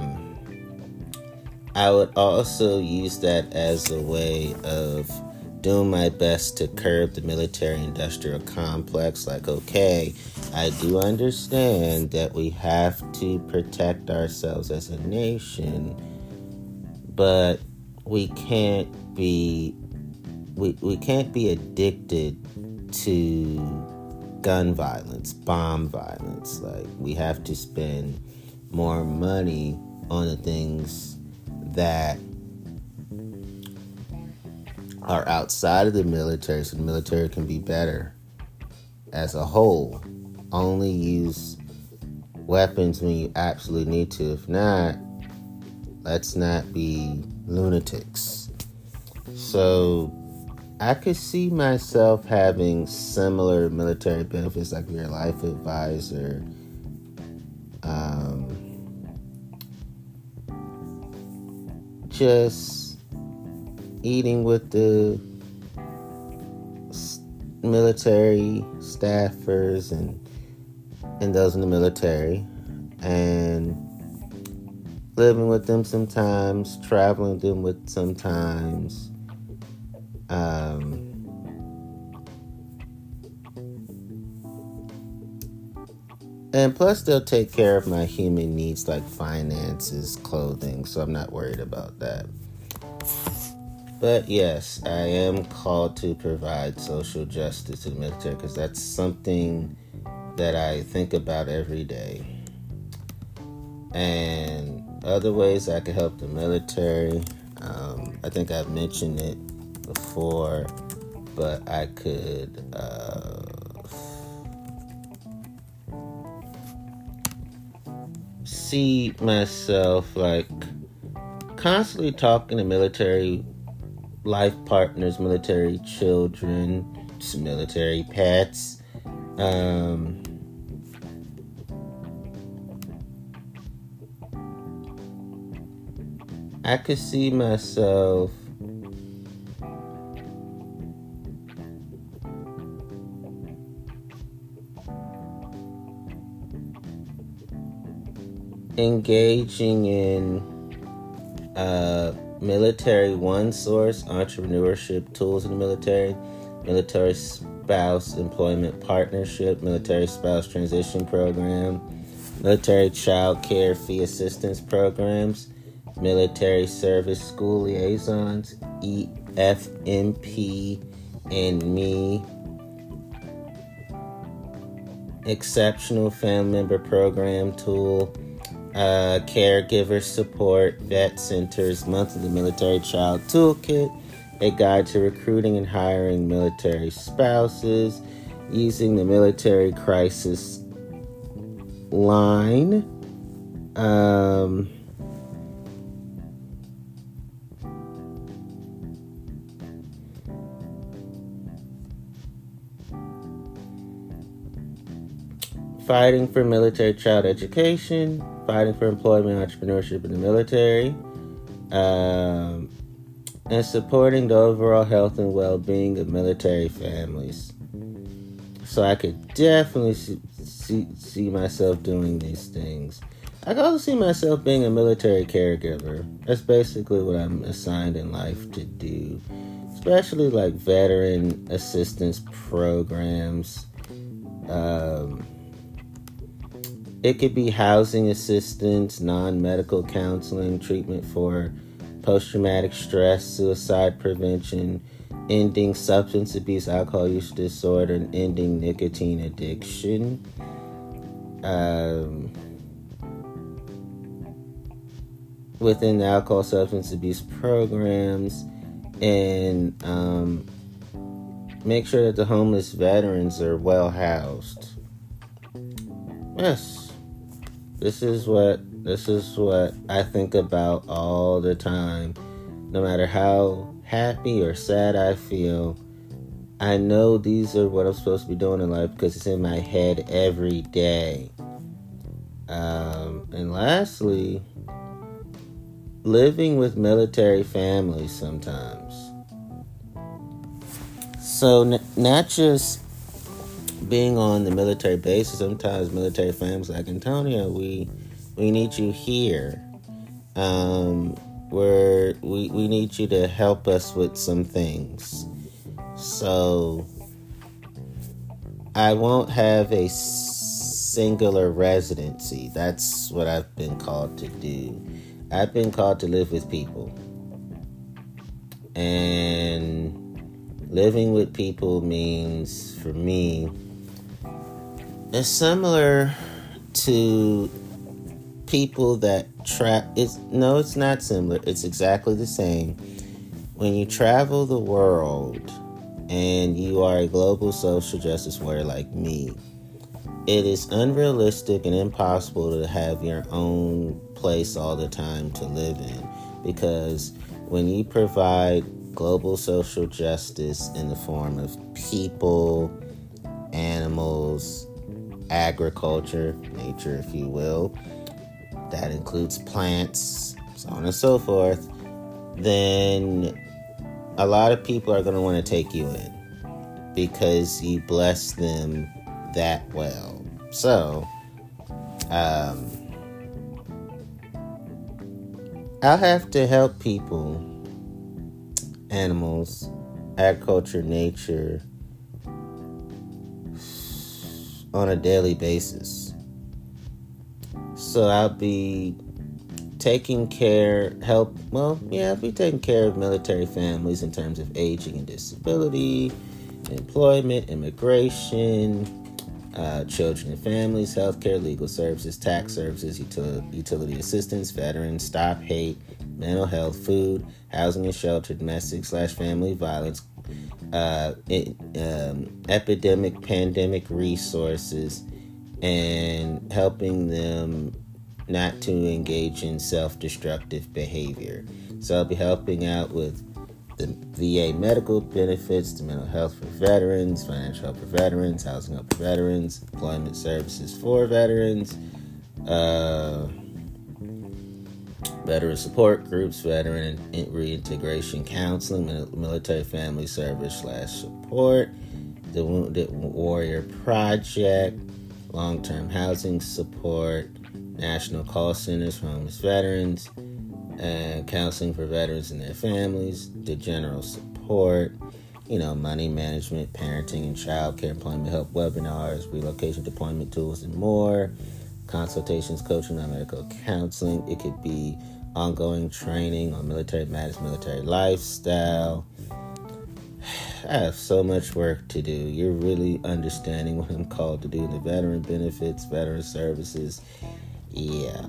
I would also use that as a way of doing my best to curb the military-industrial complex. Like, okay, I do understand that we have to protect ourselves as a nation, but we can't be addicted to gun violence, bomb violence. Like, we have to spend more money on the things that are outside of the military so the military can be better as a whole. Only use weapons when you absolutely need to. If not, let's not be lunatics. So I could see myself having similar military benefits, like your life advisor, just eating with the military staffers and those in the military, and living with them sometimes, traveling with them sometimes. And plus, they'll take care of my human needs like finances, clothing, so I'm not worried about that. But yes, I am called to provide social justice to the military because that's something that I think about every day. And other ways I could help the military, I think I've mentioned it before, but I could see myself like constantly talking to military life partners, military children, military pets. I could see myself engaging in military one-source entrepreneurship tools in the military spouse employment partnership, military spouse transition program, military child care fee assistance programs, Military Service School Liaisons, EFMP, and me. Exceptional Family Member Program Tool, Caregiver Support, Vet Centers, Monthly Military Child Toolkit, a guide to recruiting and hiring military spouses, using the military crisis line, fighting for military child education, fighting for employment and entrepreneurship in the military, and supporting the overall health and well-being of military families. So I could definitely see myself doing these things. I can also see myself being a military caregiver. That's basically what I'm assigned in life to do, especially like veteran assistance programs. It could be housing assistance, non-medical counseling, treatment for post-traumatic stress, suicide prevention, ending substance abuse, alcohol use disorder, and ending nicotine addiction. Within the alcohol substance abuse programs, and make sure that the homeless veterans are well housed. Yes. This is what I think about all the time. No matter how happy or sad I feel, I know these are what I'm supposed to be doing in life because it's in my head every day. And lastly, living with military families sometimes. So not just being on the military bases, sometimes military families like Antonio, we need you here. We need you to help us with some things. So I won't have a singular residency. That's what I've been called to do. I've been called to live with people. And living with people means, for me, it's similar to people that it's not similar. It's exactly the same. When you travel the world and you are a global social justice warrior like me, it is unrealistic and impossible to have your own place all the time to live in, because when you provide global social justice in the form of people, animals, agriculture, nature, if you will, that includes plants, so on and so forth, then a lot of people are going to want to take you in because you bless them that well. So, I'll have to help people, animals, agriculture, nature, on a daily basis. So I'll be taking care of military families in terms of aging and disability, employment, immigration, children and families, healthcare, legal services, tax services, utility assistance, veterans, stop hate, mental health, food, housing and shelter, domestic/family violence, epidemic, pandemic resources, and helping them not to engage in self-destructive behavior. So I'll be helping out with the VA medical benefits, the mental health for veterans, financial help for veterans, housing help for veterans, employment services for veterans, veteran support groups, veteran reintegration counseling, military family service/support, the Wounded Warrior Project, long-term housing support, national call centers for homeless veterans, counseling for veterans and their families, the general support, money management, parenting and childcare, employment help webinars, relocation deployment tools, and more, consultations, coaching, non-medical counseling. It could be ongoing training on military matters, military lifestyle. I have so much work to do. You're really understanding what I'm called to do. The veteran benefits, veteran services. Yeah.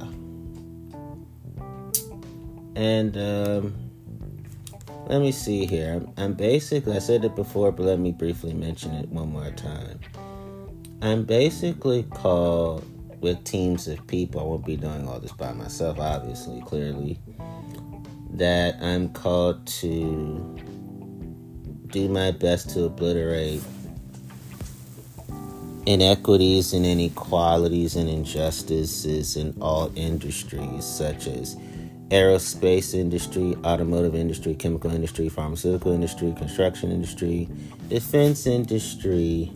And let me see here. I'm basically, I said it before, but let me briefly mention it one more time. I'm basically called with teams of people. I won't be doing all this by myself, obviously, clearly. That I'm called to do my best to obliterate inequities and inequalities and injustices in all industries, such as aerospace industry, automotive industry, chemical industry, pharmaceutical industry, construction industry, defense industry,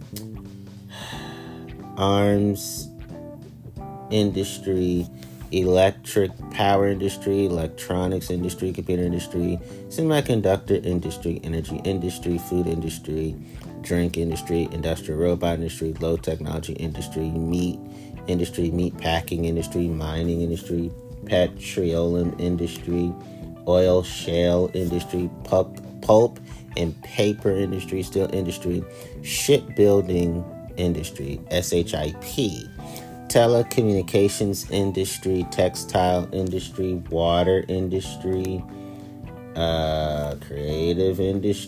arms industry, electric power industry, electronics industry, computer industry, semiconductor industry, energy industry, food industry, drink industry, industrial robot industry, low technology industry, meat industry, meat packing industry, mining industry, petroleum industry, oil shale industry, pulp and paper industry, steel industry, shipbuilding industry, SHIP, telecommunications industry, textile industry, water industry, creative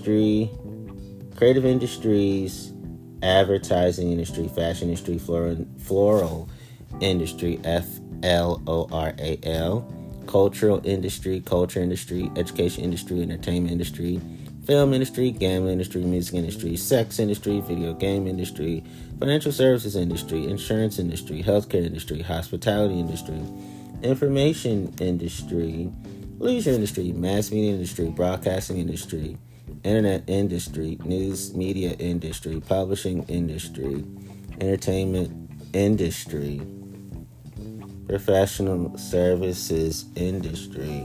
industries, advertising industry, fashion industry, floral industry, FLORAL, cultural industry, culture industry, education industry, entertainment industry, film industry, gambling industry, music industry, sex industry, video game industry, financial services industry, insurance industry, healthcare industry, hospitality industry, information industry, leisure industry, mass media industry, broadcasting industry, internet industry, news media industry, publishing industry, entertainment industry, professional services industry,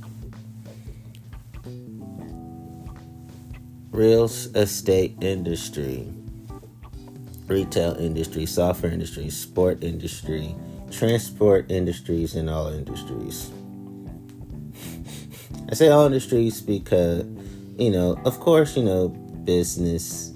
real estate industry, retail industry, software industry, sport industry, transport industries, and all industries. I say all industries because, of course, business,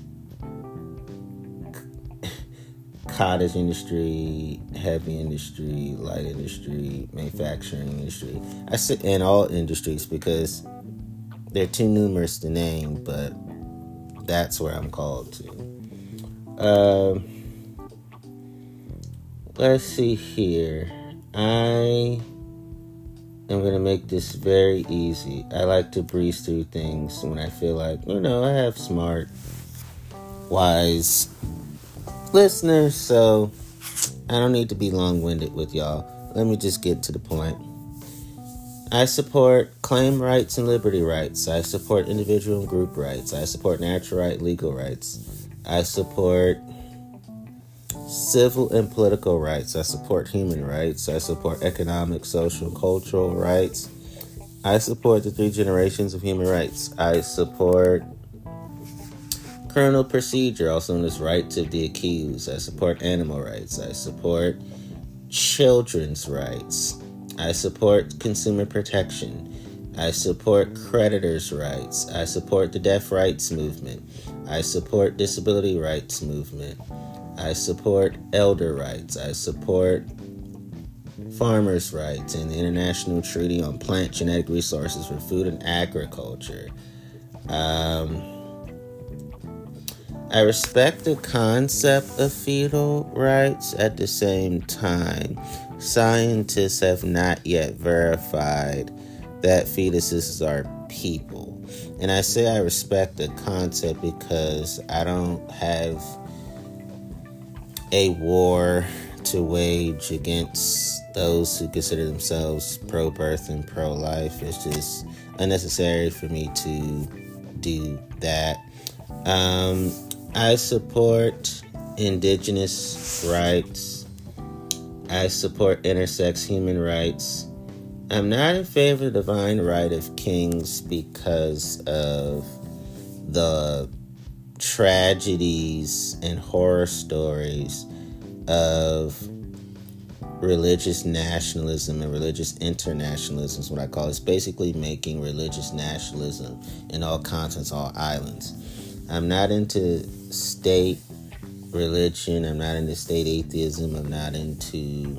cottage industry, heavy industry, light industry, manufacturing industry. I say in all industries because they're too numerous to name, but that's where I'm called to. Let's see here. I am going to make this very easy. I like to breeze through things when I feel like, I have smart, wise listeners, so I don't need to be long-winded with y'all. Let me just get to the point. I support claim rights and liberty rights. I support individual and group rights. I support natural right, legal rights. I support civil and political rights. I support human rights. I support economic, social, cultural rights. I support the 3 generations of human rights. I support criminal procedure, also known as rights of the accused. I support animal rights. I support children's rights. I support consumer protection. I support creditors' rights. I support the deaf rights movement. I support disability rights movement. I support elder rights. I support farmers' rights and the International Treaty on Plant Genetic Resources for Food and Agriculture. I respect the concept of fetal rights. At the same time, scientists have not yet verified that fetuses are people. And I say I respect the concept because I don't have a war to wage against those who consider themselves pro-birth and pro-life. It's just unnecessary for me to do that. I support indigenous rights. I support intersex human rights. I'm not in favor of the divine right of kings because of the tragedies and horror stories of religious nationalism and religious internationalism is what I call it. It's basically making religious nationalism in all continents, all islands. I'm not into state religion. I'm not into state atheism. I'm not into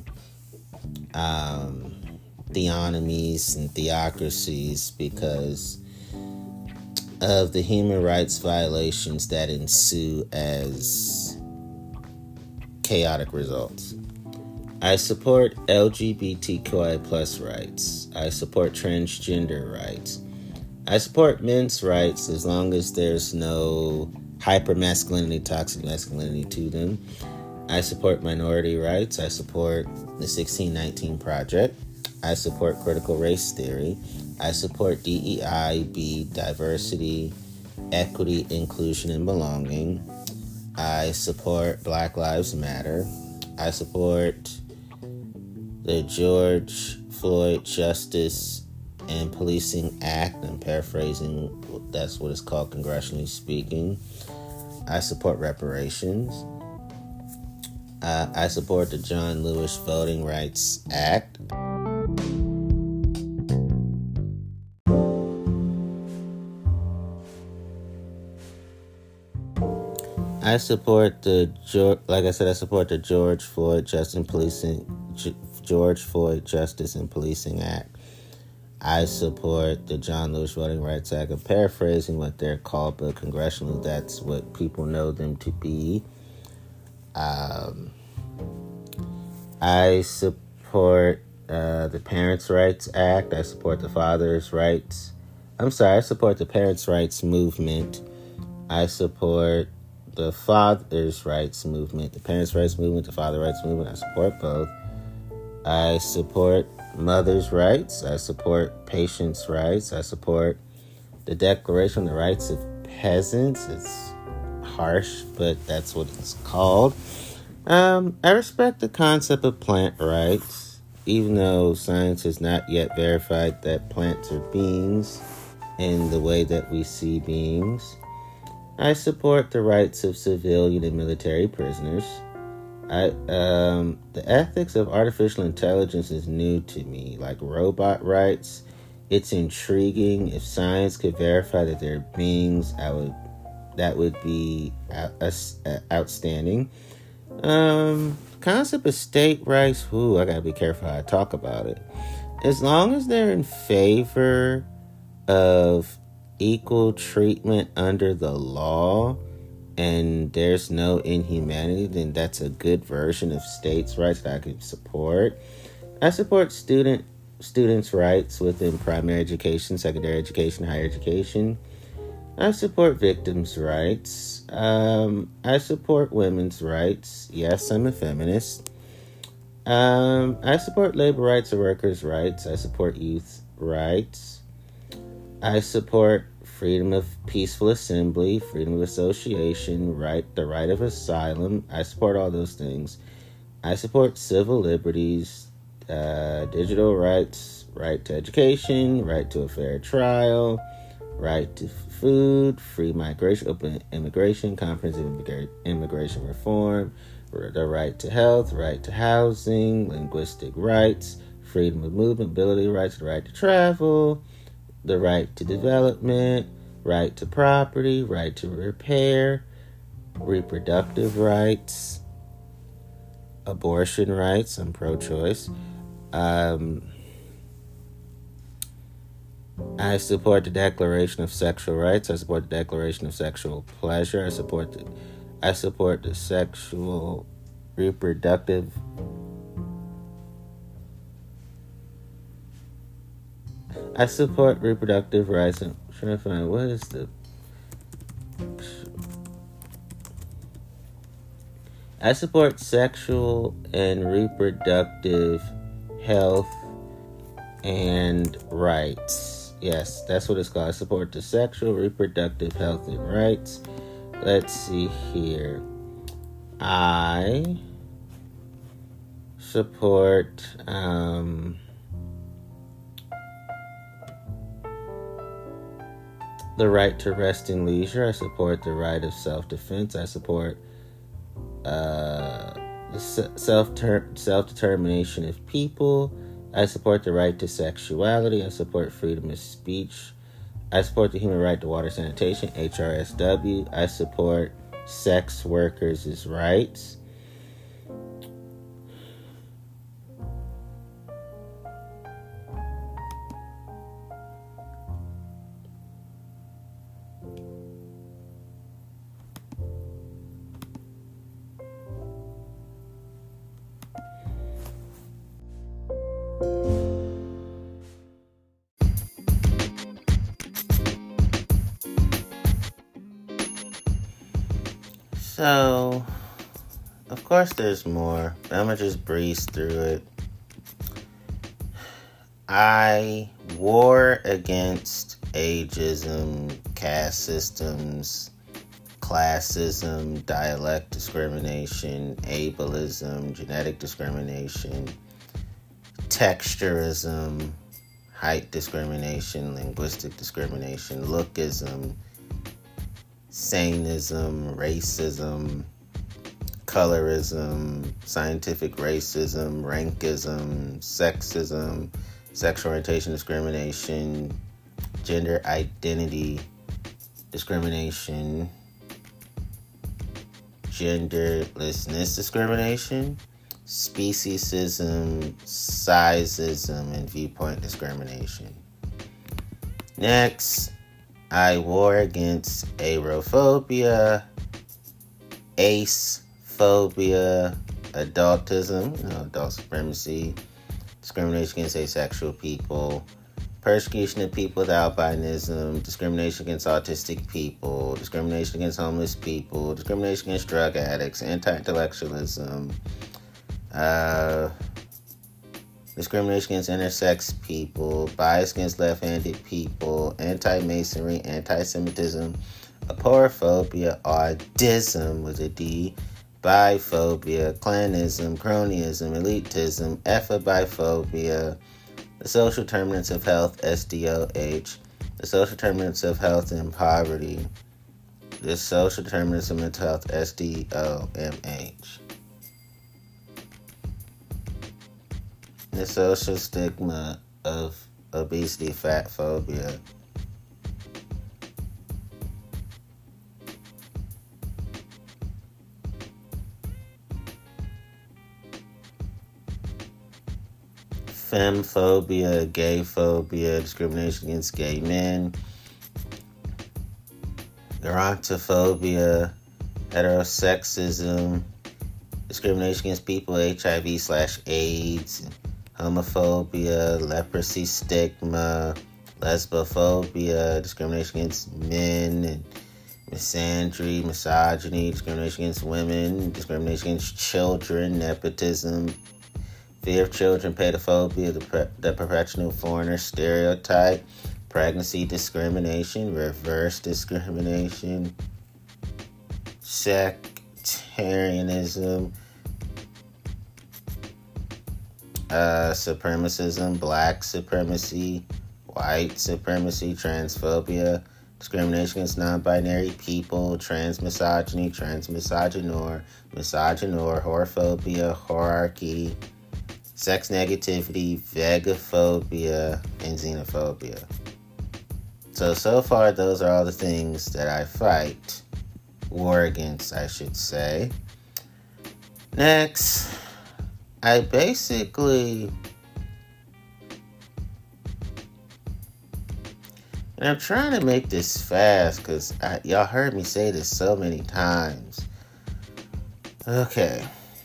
theonomies and theocracies because of the human rights violations that ensue as chaotic results. I support LGBTQI plus rights. I support transgender rights. I support men's rights as long as there's no hypermasculinity, toxic masculinity to them. I support minority rights. I support the 1619 Project. I support critical race theory. I support DEI, diversity, equity, inclusion, and belonging. I support Black Lives Matter. I support the George Floyd Justice and Policing Act. I'm paraphrasing, that's what it's called congressionally speaking. I support reparations. I support the John Lewis Voting Rights Act. I support I support the George Floyd Justice and Policing Act. I support the John Lewis Voting Rights Act. I'm paraphrasing what they're called, but congressionally, that's what people know them to be. I support the Parents' Rights Act. I support the Fathers' Rights. I support the Parents' Rights Movement. I support the Fathers' Rights Movement, the Parents' Rights Movement, the Father's Rights Movement. I support both. I support mothers' rights. I support patients' rights. I support the Declaration on the Rights of Peasants. It's harsh, but that's what it's called. I respect the concept of plant rights, even though science has not yet verified that plants are beings in the way that we see beings. I support the rights of civilian and military prisoners. The ethics of artificial intelligence is new to me, like robot rights. It's intriguing. If science could verify that they're beings, that would be outstanding. Concept of state rights, I gotta be careful how I talk about it. As long as they're in favor of equal treatment under the law and there's no inhumanity, then that's a good version of states' rights that I can support. I support students' rights within primary education, secondary education, higher education. I support victims' rights. I support women's rights. Yes, I'm a feminist. I support labor rights and workers' rights. I support youth rights. I support freedom of peaceful assembly, freedom of association, the right of asylum. I support all those things. I support civil liberties, digital rights, right to education, right to a fair trial, right to food, free migration, open immigration, comprehensive immigration reform, the right to health, right to housing, linguistic rights, freedom of movement, ability rights, the right to travel, the right to development, right to property, right to repair, reproductive rights, abortion rights. I'm pro-choice. I support the Declaration of Sexual Rights. I support the Declaration of Sexual Pleasure. I support the sexual reproductive. I support reproductive rights. I'm trying to find what is the. I support sexual and reproductive health and rights. Yes, that's what it's called. I support the sexual, reproductive health and rights. Let's see here. I support the right to rest and leisure. I support the right of self-defense. I support the self-determination of people. I support the right to sexuality. I support freedom of speech. I support the human right to water sanitation, HRSW. I support sex workers' rights. So, of course there's more, but I'm going to just breeze through it. I war against ageism, caste systems, classism, dialect discrimination, ableism, genetic discrimination, texturism, height discrimination, linguistic discrimination, lookism, saneism, racism, colorism, scientific racism, rankism, sexism, sexual orientation discrimination, gender identity discrimination, genderlessness discrimination, speciesism, sizeism, and viewpoint discrimination. Next, I war against aerophobia, acephobia, adultism, adult supremacy, discrimination against asexual people, persecution of people with albinism, discrimination against autistic people, discrimination against homeless people, discrimination against drug addicts, anti-intellectualism, discrimination against intersex people, bias against left-handed people, anti-masonry, anti-Semitism, aporophobia, audism with a D, biphobia, clanism, cronyism, elitism, ephobiphobia, the social determinants of health, SDOH, the social determinants of health and poverty, the social determinants of mental health, SDOMH. The social stigma of obesity, fat phobia. Femphobia, gay phobia, discrimination against gay men. Gerontophobia, heterosexism, discrimination against people with HIV/AIDS, homophobia, leprosy stigma, lesbophobia, discrimination against men, and misandry, misogyny, discrimination against women, discrimination against children, nepotism, fear of children, pedophilia, the perpetual foreigner stereotype, pregnancy discrimination, reverse discrimination, sectarianism, supremacism, black supremacy, white supremacy, transphobia, discrimination against non-binary people, transmisogyny, transmisogynoir, misogynoir, whorephobia, hierarchy, sex negativity, vegophobia, and xenophobia. So far, those are all the things that I fight, war against, I should say. Next, I basically, and I'm trying to make this fast because y'all heard me say this so many times. Okay.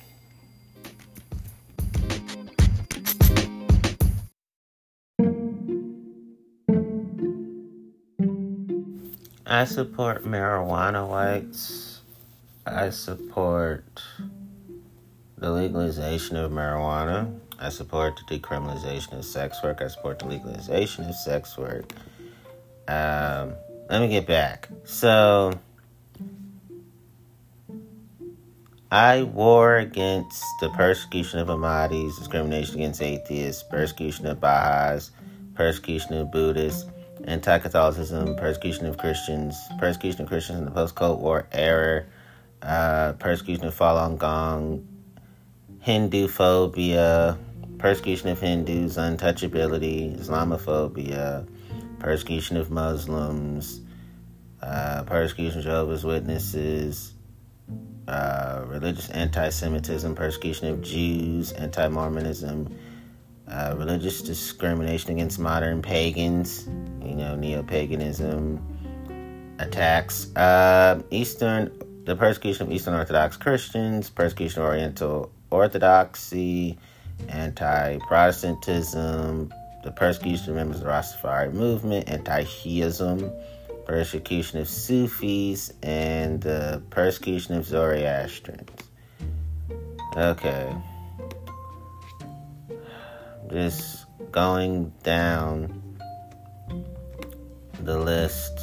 I support marijuana rights. I support the legalization of marijuana. I support the decriminalization of sex work. I support the legalization of sex work. Let me get back. So, I war against the persecution of Ahmadis, discrimination against atheists, persecution of Baha'is, persecution of Buddhists, anti-Catholicism, persecution of Christians in the post-Cold War era, persecution of Falun Gong, Hindu phobia, persecution of Hindus, untouchability, Islamophobia, persecution of Muslims, persecution of Jehovah's Witnesses, religious anti-Semitism, persecution of Jews, anti-Mormonism, religious discrimination against modern pagans, neo-paganism, attacks, the persecution of Eastern Orthodox Christians, persecution of Oriental Orthodoxy, anti-Protestantism, the persecution of members of the Rastafari movement, anti-Shiism, persecution of Sufis, and the persecution of Zoroastrians. Okay. Just going down the list.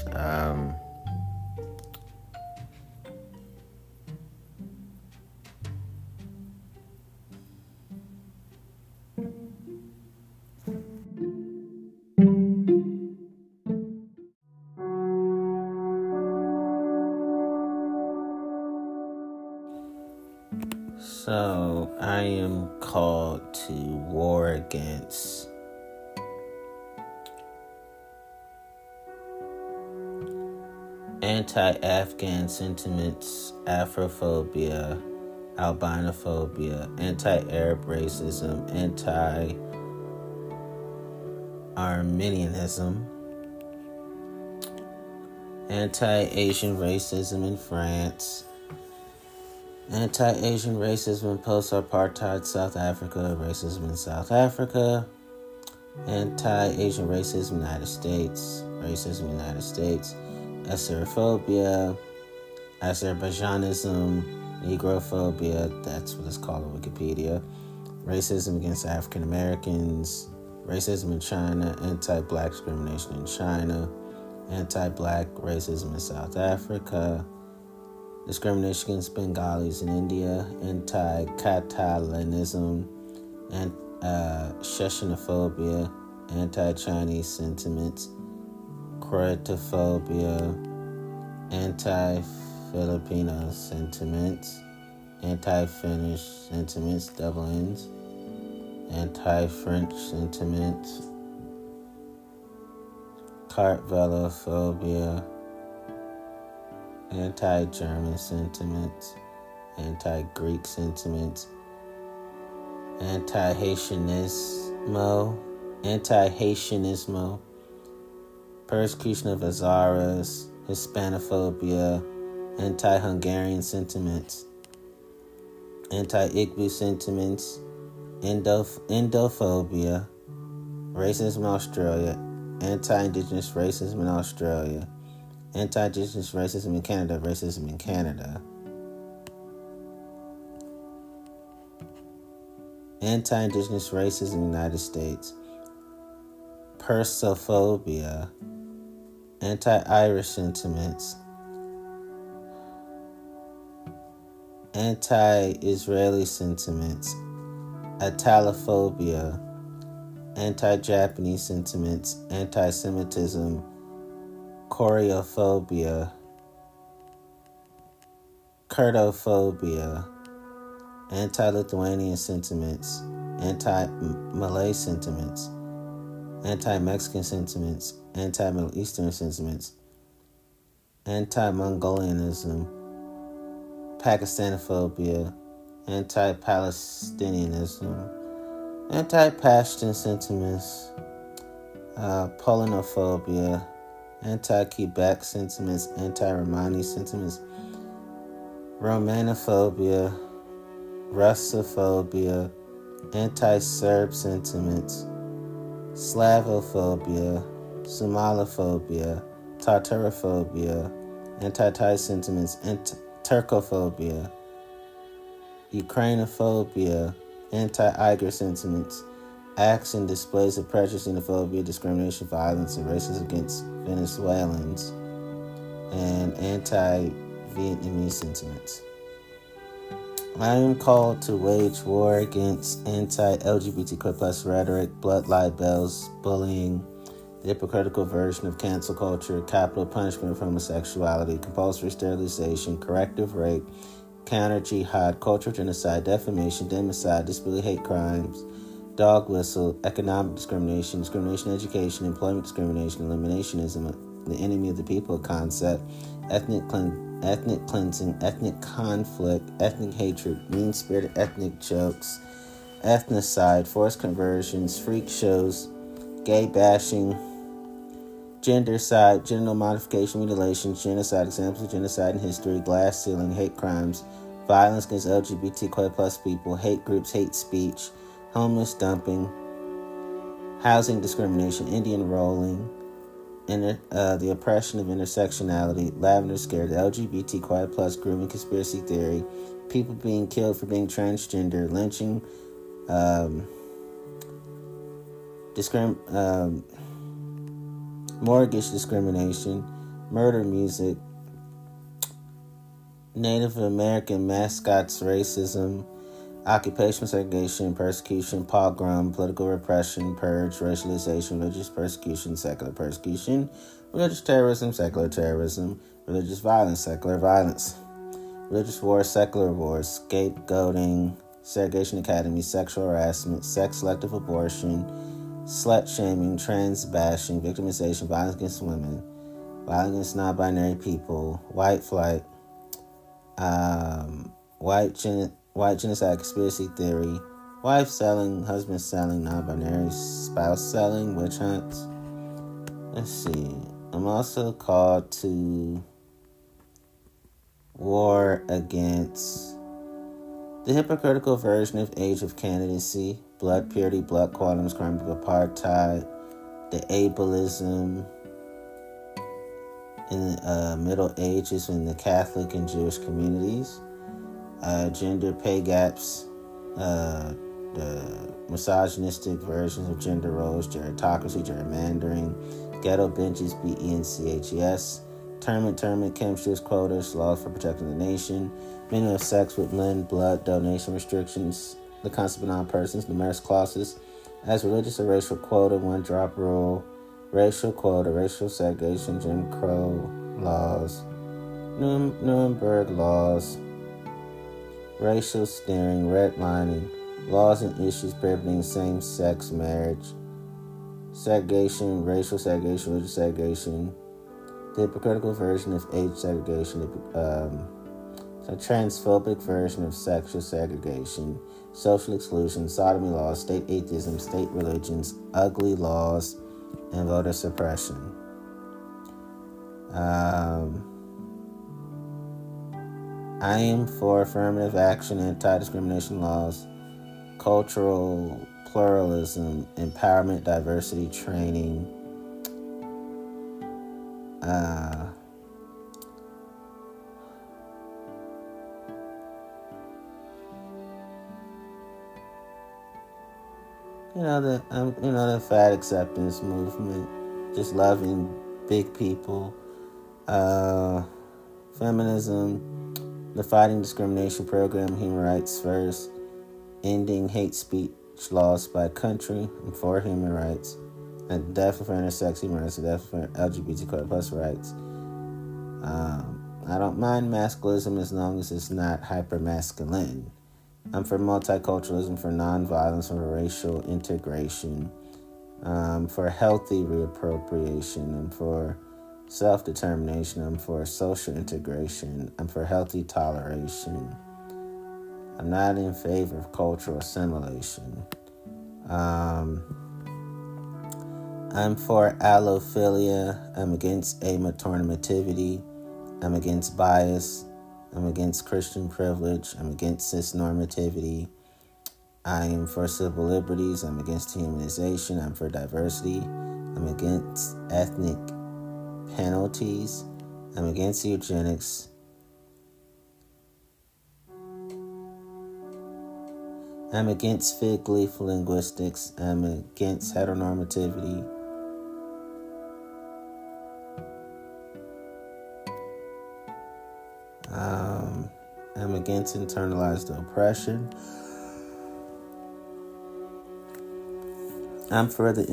So, I am called to war against anti-Afghan sentiments, Afrophobia, Albinophobia, anti-Arab racism, anti-Armenianism, anti-Asian racism in France, anti-Asian racism in post-apartheid South Africa, racism in South Africa, anti-Asian racism in the United States, racism in the United States, Assyrophobia, Azerbaijanism, Negrophobia, that's what it's called on Wikipedia, racism against African Americans, racism in China, anti-black discrimination in China, anti-black racism in South Africa, discrimination against Bengalis in India, anti-Catalanism, and Sheshanophobia, anti-Chinese sentiments, Croatophobia, anti-Filipino sentiments, anti-Finnish sentiments, double N's, anti-French sentiments, Cartvelophobia, anti-German sentiments, anti-Greek sentiments, anti-Haitianismo, persecution of Hazaras, Hispanophobia, anti-Hungarian sentiments, anti-Igbo sentiments, Indophobia, racism in Australia, anti-Indigenous racism in Australia, anti-Indigenous racism in Canada, racism in Canada, anti-Indigenous racism in the United States, Persophobia, anti-Irish sentiments, anti-Israeli sentiments, Italophobia, anti-Japanese sentiments, anti-Semitism, Choreophobia, Kurdophobia, anti-Lithuanian sentiments, anti-Malay sentiments, anti-Mexican sentiments, anti-Middle Eastern sentiments, anti-Mongolianism, Pakistanophobia, anti-Palestinianism, anti-Pashtun sentiments, Polonophobia, anti-Quebec sentiments, anti-Romani sentiments, Romanophobia, Russophobia, anti-Serb sentiments, Slavophobia, Somalophobia, Tartarophobia, anti-Thai sentiments, Turcophobia, Ukrainophobia, anti-Uyghur sentiments, acts and displays of prejudice, xenophobia, discrimination, violence, and racism against Venezuelans, and anti-Vietnamese sentiments. I am called to wage war against anti-LGBTQ+ rhetoric, blood libels, bullying, the hypocritical version of cancel culture, capital punishment for homosexuality, compulsory sterilization, corrective rape, counter-jihad, cultural genocide, defamation, democide, disability hate crimes, dog whistle, economic discrimination, discrimination in education, employment discrimination, eliminationism, the enemy of the people concept, ethnic cleansing, ethnic conflict, ethnic hatred, mean-spirited ethnic jokes, ethnocide, forced conversions, freak shows, gay bashing, gendercide, genital modification, mutilation, genocide, examples of genocide in history, glass ceiling, hate crimes, violence against LGBTQ plus people, hate groups, hate speech, homeless dumping, housing discrimination, Indian rolling, the oppression of intersectionality, lavender scare, the LGBTQ plus grooming conspiracy theory, people being killed for being transgender, lynching, mortgage discrimination, murder music, Native American mascots racism, occupational segregation, persecution, pogrom, political repression, purge, racialization, religious persecution, secular persecution, religious terrorism, secular terrorism, religious violence, secular violence, religious wars, secular wars, scapegoating, segregation academy, sexual harassment, sex selective abortion, slut shaming, trans bashing, victimization, violence against women, violence against non-binary people, white flight, white genocide conspiracy theory, wife selling, husband selling, non-binary, spouse selling, witch hunts. Let's see. I'm also called to war against the hypocritical version of age of candidacy, blood purity, blood quantum, crime of apartheid, the ableism in the Middle Ages in the Catholic and Jewish communities, gender pay gaps, the misogynistic versions of gender roles, gerontocracy, gerrymandering, ghetto benches, BENCHES, term chemistry quotas, laws for protecting the nation, men who have sex with men, blood donation restrictions, the concept of non-persons, numerous clauses, as religious or racial quota, one-drop rule, racial quota, racial segregation, Jim Crow laws, Nuremberg laws, racial steering, redlining, laws and issues prohibiting same-sex marriage, segregation, racial segregation, religious segregation, the hypocritical version of age segregation, a transphobic version of sexual segregation, social exclusion, sodomy laws, state atheism, state religions, ugly laws, and voter suppression. I am for affirmative action, anti-discrimination laws, cultural pluralism, empowerment, diversity, training, the fat acceptance movement, just loving big people, feminism, the fighting discrimination program, human rights first, ending hate speech laws by country, and for human rights, and definitely for intersex human rights, and definitely for LGBTQ plus rights. I don't mind masculinism as long as it's not hyper-masculine. I'm for multiculturalism, for nonviolence, for racial integration, for healthy reappropriation, I'm for self-determination, I'm for social integration, I'm for healthy toleration. I'm not in favor of cultural assimilation. I'm for allophilia, I'm against amatornormativity, I'm against bias, I'm against Christian privilege, I'm against cisnormativity, I am for civil liberties, I'm against humanization, I'm for diversity, I'm against ethnic penalties, I'm against eugenics, I'm against fig leaf linguistics, I'm against heteronormativity, I'm against internalized oppression. I'm for the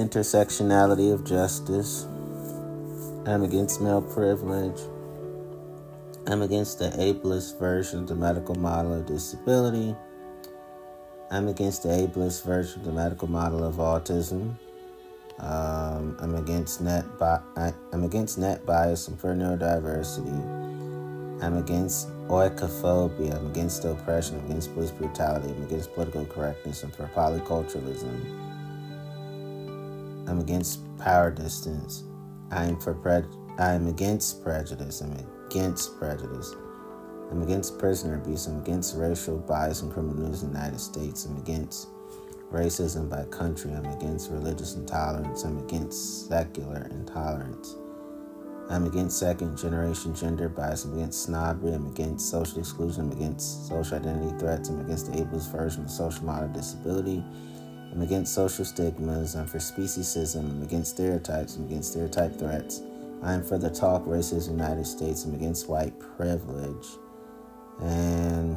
intersectionality of justice. I'm against male privilege. I'm against the ableist version of the medical model of disability. I'm against the ableist version of the medical model of autism. I'm against net bias and for neurodiversity. I'm against oikophobia. I'm against oppression. I'm against police brutality. I'm against political correctness and for polyculturalism. I'm against power distance. I'm against prejudice. I'm against prejudice. I'm against prisoner abuse. I'm against racial bias and criminal news in the United States. I'm against racism by country. I'm against religious intolerance. I'm against secular intolerance. I'm against second-generation gender bias. I'm against snobbery. I'm against social exclusion. I'm against social identity threats. I'm against the ableist version of social model of disability. I'm against social stigmas. I'm for speciesism. I'm against stereotypes. I'm against stereotype threats. I'm for the talk racism in the United States. I'm against white privilege. And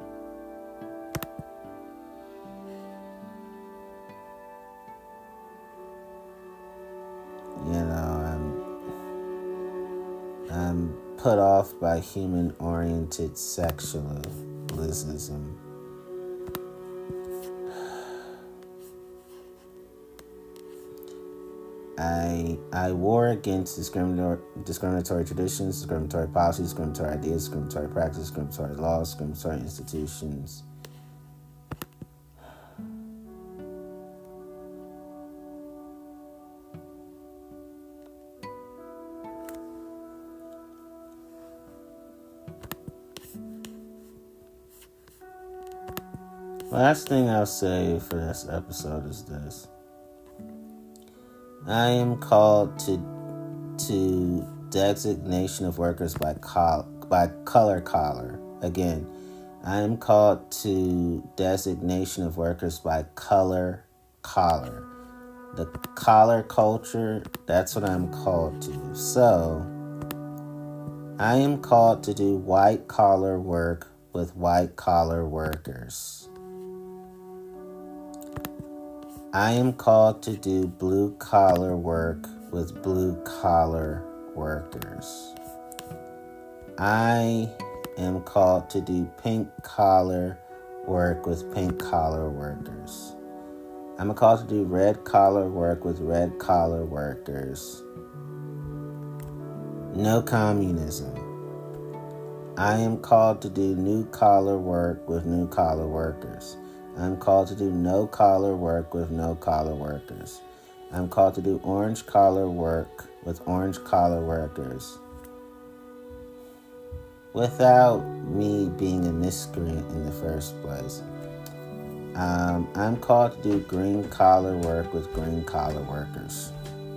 I'm put off by human-oriented sexualism. I war against discriminatory traditions, discriminatory policies, discriminatory ideas, discriminatory practices, discriminatory laws, discriminatory institutions. Last thing I'll say for this episode is this. I am called to designation of workers by color. Again, I am called to designation of workers by color. The collar culture, that's what I'm called to. So, I am called to do white collar work with white collar workers. I am called to do blue collar work with blue collar workers. I am called to do pink collar work with pink collar workers. I'm called to do red collar work with red collar workers. No communism. I am called to do new collar work with new collar workers. I'm called to do no collar work with no collar workers. I'm called to do orange collar work with orange collar workers. Without me being a miscreant in the first place. I'm called to do green collar work with green collar workers.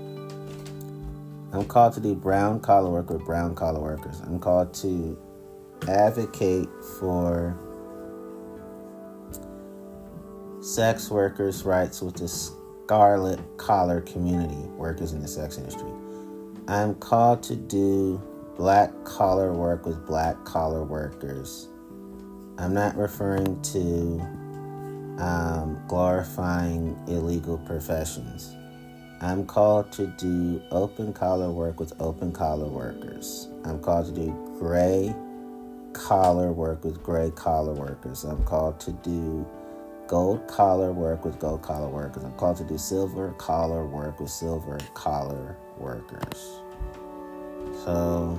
I'm called to do brown collar work with brown collar workers. I'm called to advocate for sex workers' rights with the scarlet collar community, workers in the sex industry. I'm called to do black collar work with black collar workers. I'm not referring to glorifying illegal professions. I'm called to do open collar work with open collar workers. I'm called to do gray collar work with gray collar workers. I'm called to do gold collar work with gold collar workers. I'm called to do silver collar work with silver collar workers. So,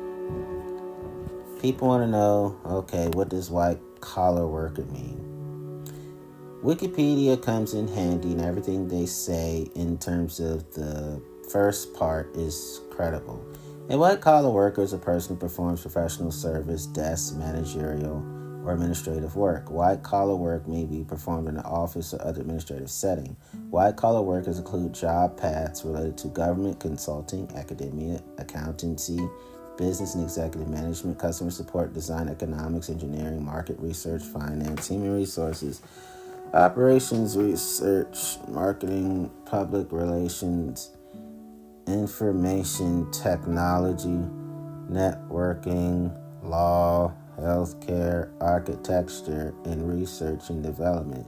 people want to know, okay, what does white collar worker mean? Wikipedia comes in handy, and everything they say in terms of the first part is credible. A white collar worker is a person who performs professional service, desk, managerial, or administrative work. White collar work may be performed in an office or other administrative setting. White collar workers include job paths related to government, consulting, academia, accountancy, business and executive management, customer support, design, economics, engineering, market research, finance, human resources, operations research, marketing, public relations, information technology, networking, law, healthcare, architecture, and research and development.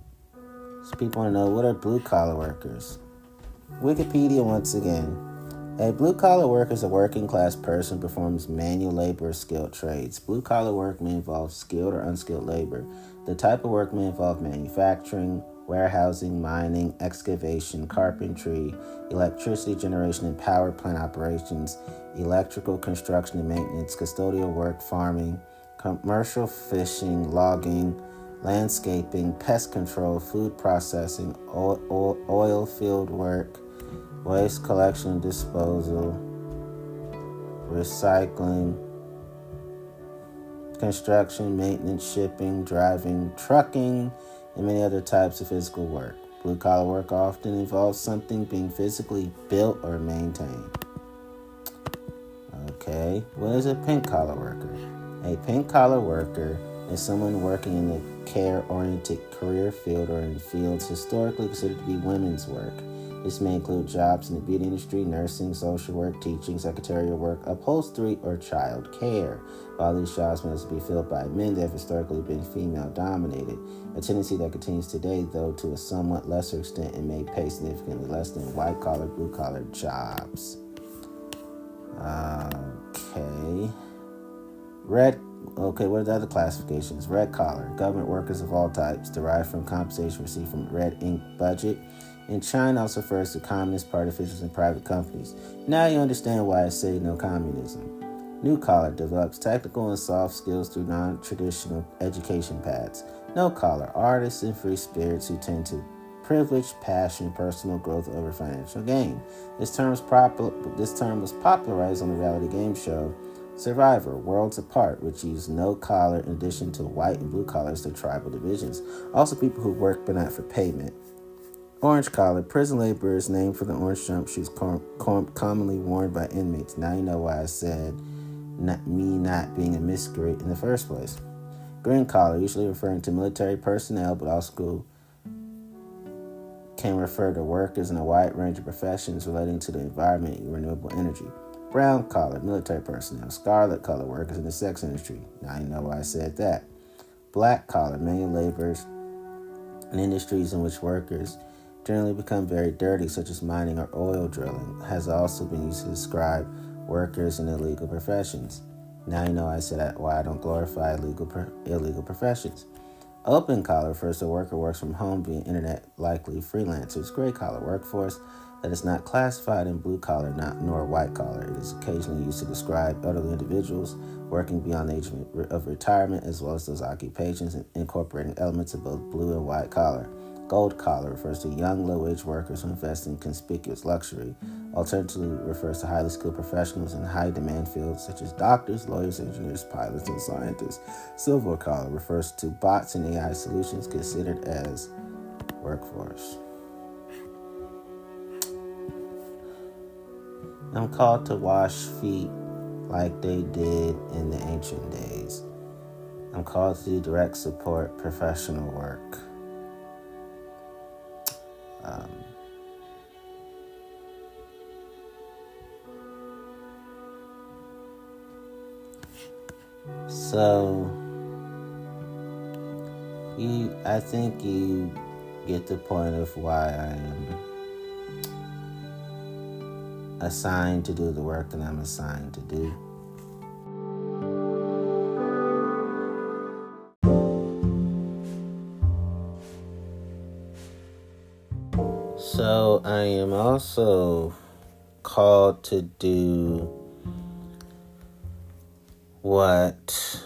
So people want to know, what are blue collar workers? Wikipedia, once again, A blue-collar worker is a working-class person who performs manual labor or skilled trades. Blue-collar work may involve skilled or unskilled labor. The type of work may involve manufacturing, warehousing, mining, excavation, carpentry, electricity generation and power plant operations, electrical construction and maintenance, custodial work, farming, commercial fishing, logging, landscaping, pest control, food processing, oil field work, waste collection and disposal, recycling, construction, maintenance, shipping, driving, trucking, and many other types of physical work. Blue-collar work often involves something being physically built or maintained. Okay, what is a pink-collar worker? A pink-collar worker is someone working in a care-oriented career field or in fields historically considered to be women's work. This may include jobs in the beauty industry, nursing, social work, teaching, secretarial work, upholstery, or child care. While these jobs must be filled by men, they have historically been female-dominated, a tendency that continues today, though to a somewhat lesser extent, and may pay significantly less than white-collar, blue-collar jobs. What are the other classifications? Red collar, government workers of all types, derived from compensation received from red ink budget. In China, also refers to Communist Party officials and private companies. Now you understand why I say no communism. New collar develops technical and soft skills through non-traditional education paths. No collar, artists and free spirits who tend to privilege, passion, personal growth over financial gain. This term was popularized on the reality game show Survivor, Worlds Apart, which used no collar in addition to white and blue collars to tribal divisions. Also people who work but not for payment. Orange collar, prison laborers named for the orange jumpsuits commonly worn by inmates. Now you know why I said not being a miscreant in the first place. Green collar, usually referring to military personnel, but also can refer to workers in a wide range of professions relating to the environment and renewable energy. Brown collar, military personnel. Scarlet collar, workers in the sex industry. Now you know why I said that. Black collar, manual laborers in industries in which workers generally become very dirty, such as mining or oil drilling, has also been used to describe workers in illegal professions. Now you know I said why I don't glorify illegal professions. Open collar refers to a worker who works from home via internet, likely freelancers. Gray collar, workforce that is not classified in blue collar nor white collar. It is occasionally used to describe elderly individuals working beyond the age of retirement, as well as those occupations incorporating elements of both blue and white collar. Gold collar refers to young, low-wage workers who invest in conspicuous luxury. Alternatively, refers to highly skilled professionals in high-demand fields such as doctors, lawyers, engineers, pilots, and scientists. Silver collar refers to bots and AI solutions considered as workforce. I'm called to wash feet like they did in the ancient days. I'm called to do direct support professional work. I think you get the point of why I am assigned to do the work that I'm assigned to do. So I am also called to do what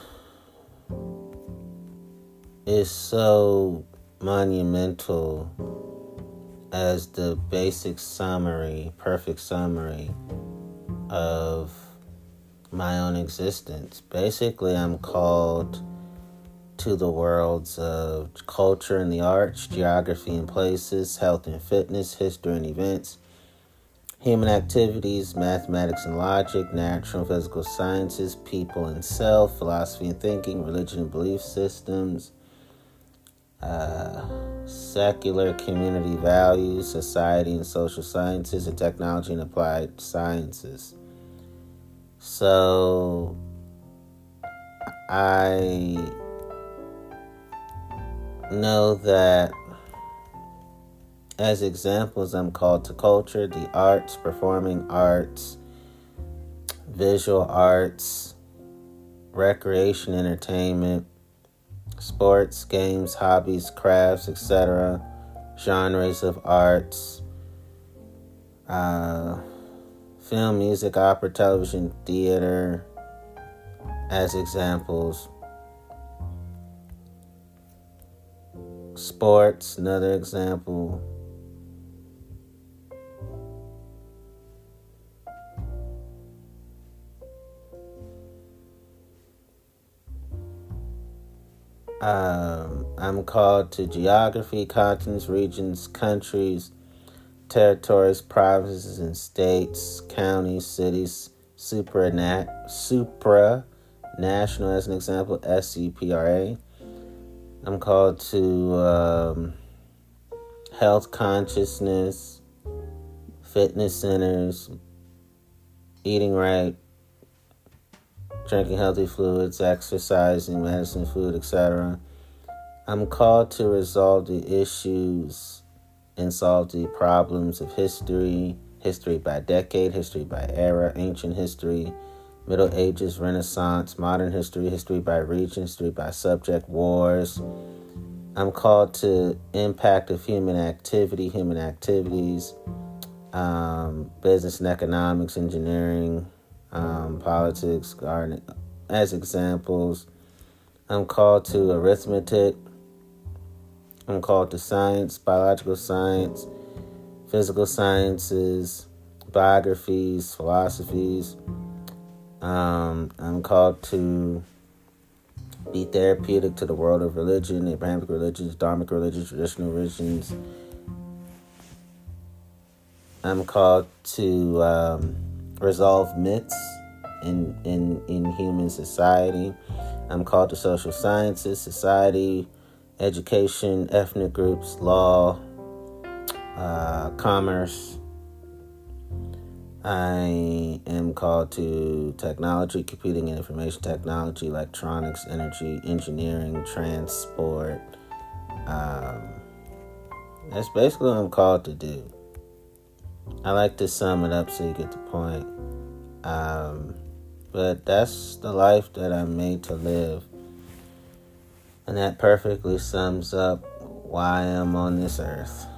is so monumental as the basic summary, perfect summary of my own existence. Basically, I'm called to the worlds of culture and the arts, geography and places, health and fitness, history and events, human activities, mathematics and logic, natural and physical sciences, people and self, philosophy and thinking, religion and belief systems, secular community values, society and social sciences, and technology and applied sciences. So I know that As examples, I'm called to culture, the arts, performing arts, visual arts, recreation, entertainment, sports, games, hobbies, crafts, etc., genres of arts, film, music, opera, television, theater, as examples. Sports, another example. I'm called to geography, continents, regions, countries, territories, provinces and states, counties, cities, supranational as an example, SUPRA. I'm called to health consciousness, fitness centers, eating right, drinking healthy fluids, exercising, medicine, food, etc. I'm called to resolve the issues and solve the problems of history by decade, history by era, ancient history, Middle Ages, Renaissance, modern history, history by region, history by subject, wars. I'm called to impact of human activities, business and economics, engineering, politics, gardening, as examples. I'm called to arithmetic. I'm called to science, biological science, physical sciences, biographies, philosophies. I'm called to be therapeutic to the world of religion, Abrahamic religions, Dharmic religions, traditional religions. I'm called to resolve myths in human society. I'm called to social sciences, society, education, ethnic groups, law, commerce. I am called to technology, computing and information technology, electronics, energy, engineering, transport. That's basically what I'm called to do. I like to sum it up so you get the point. But that's the life that I'm made to live. And that perfectly sums up why I'm on this earth.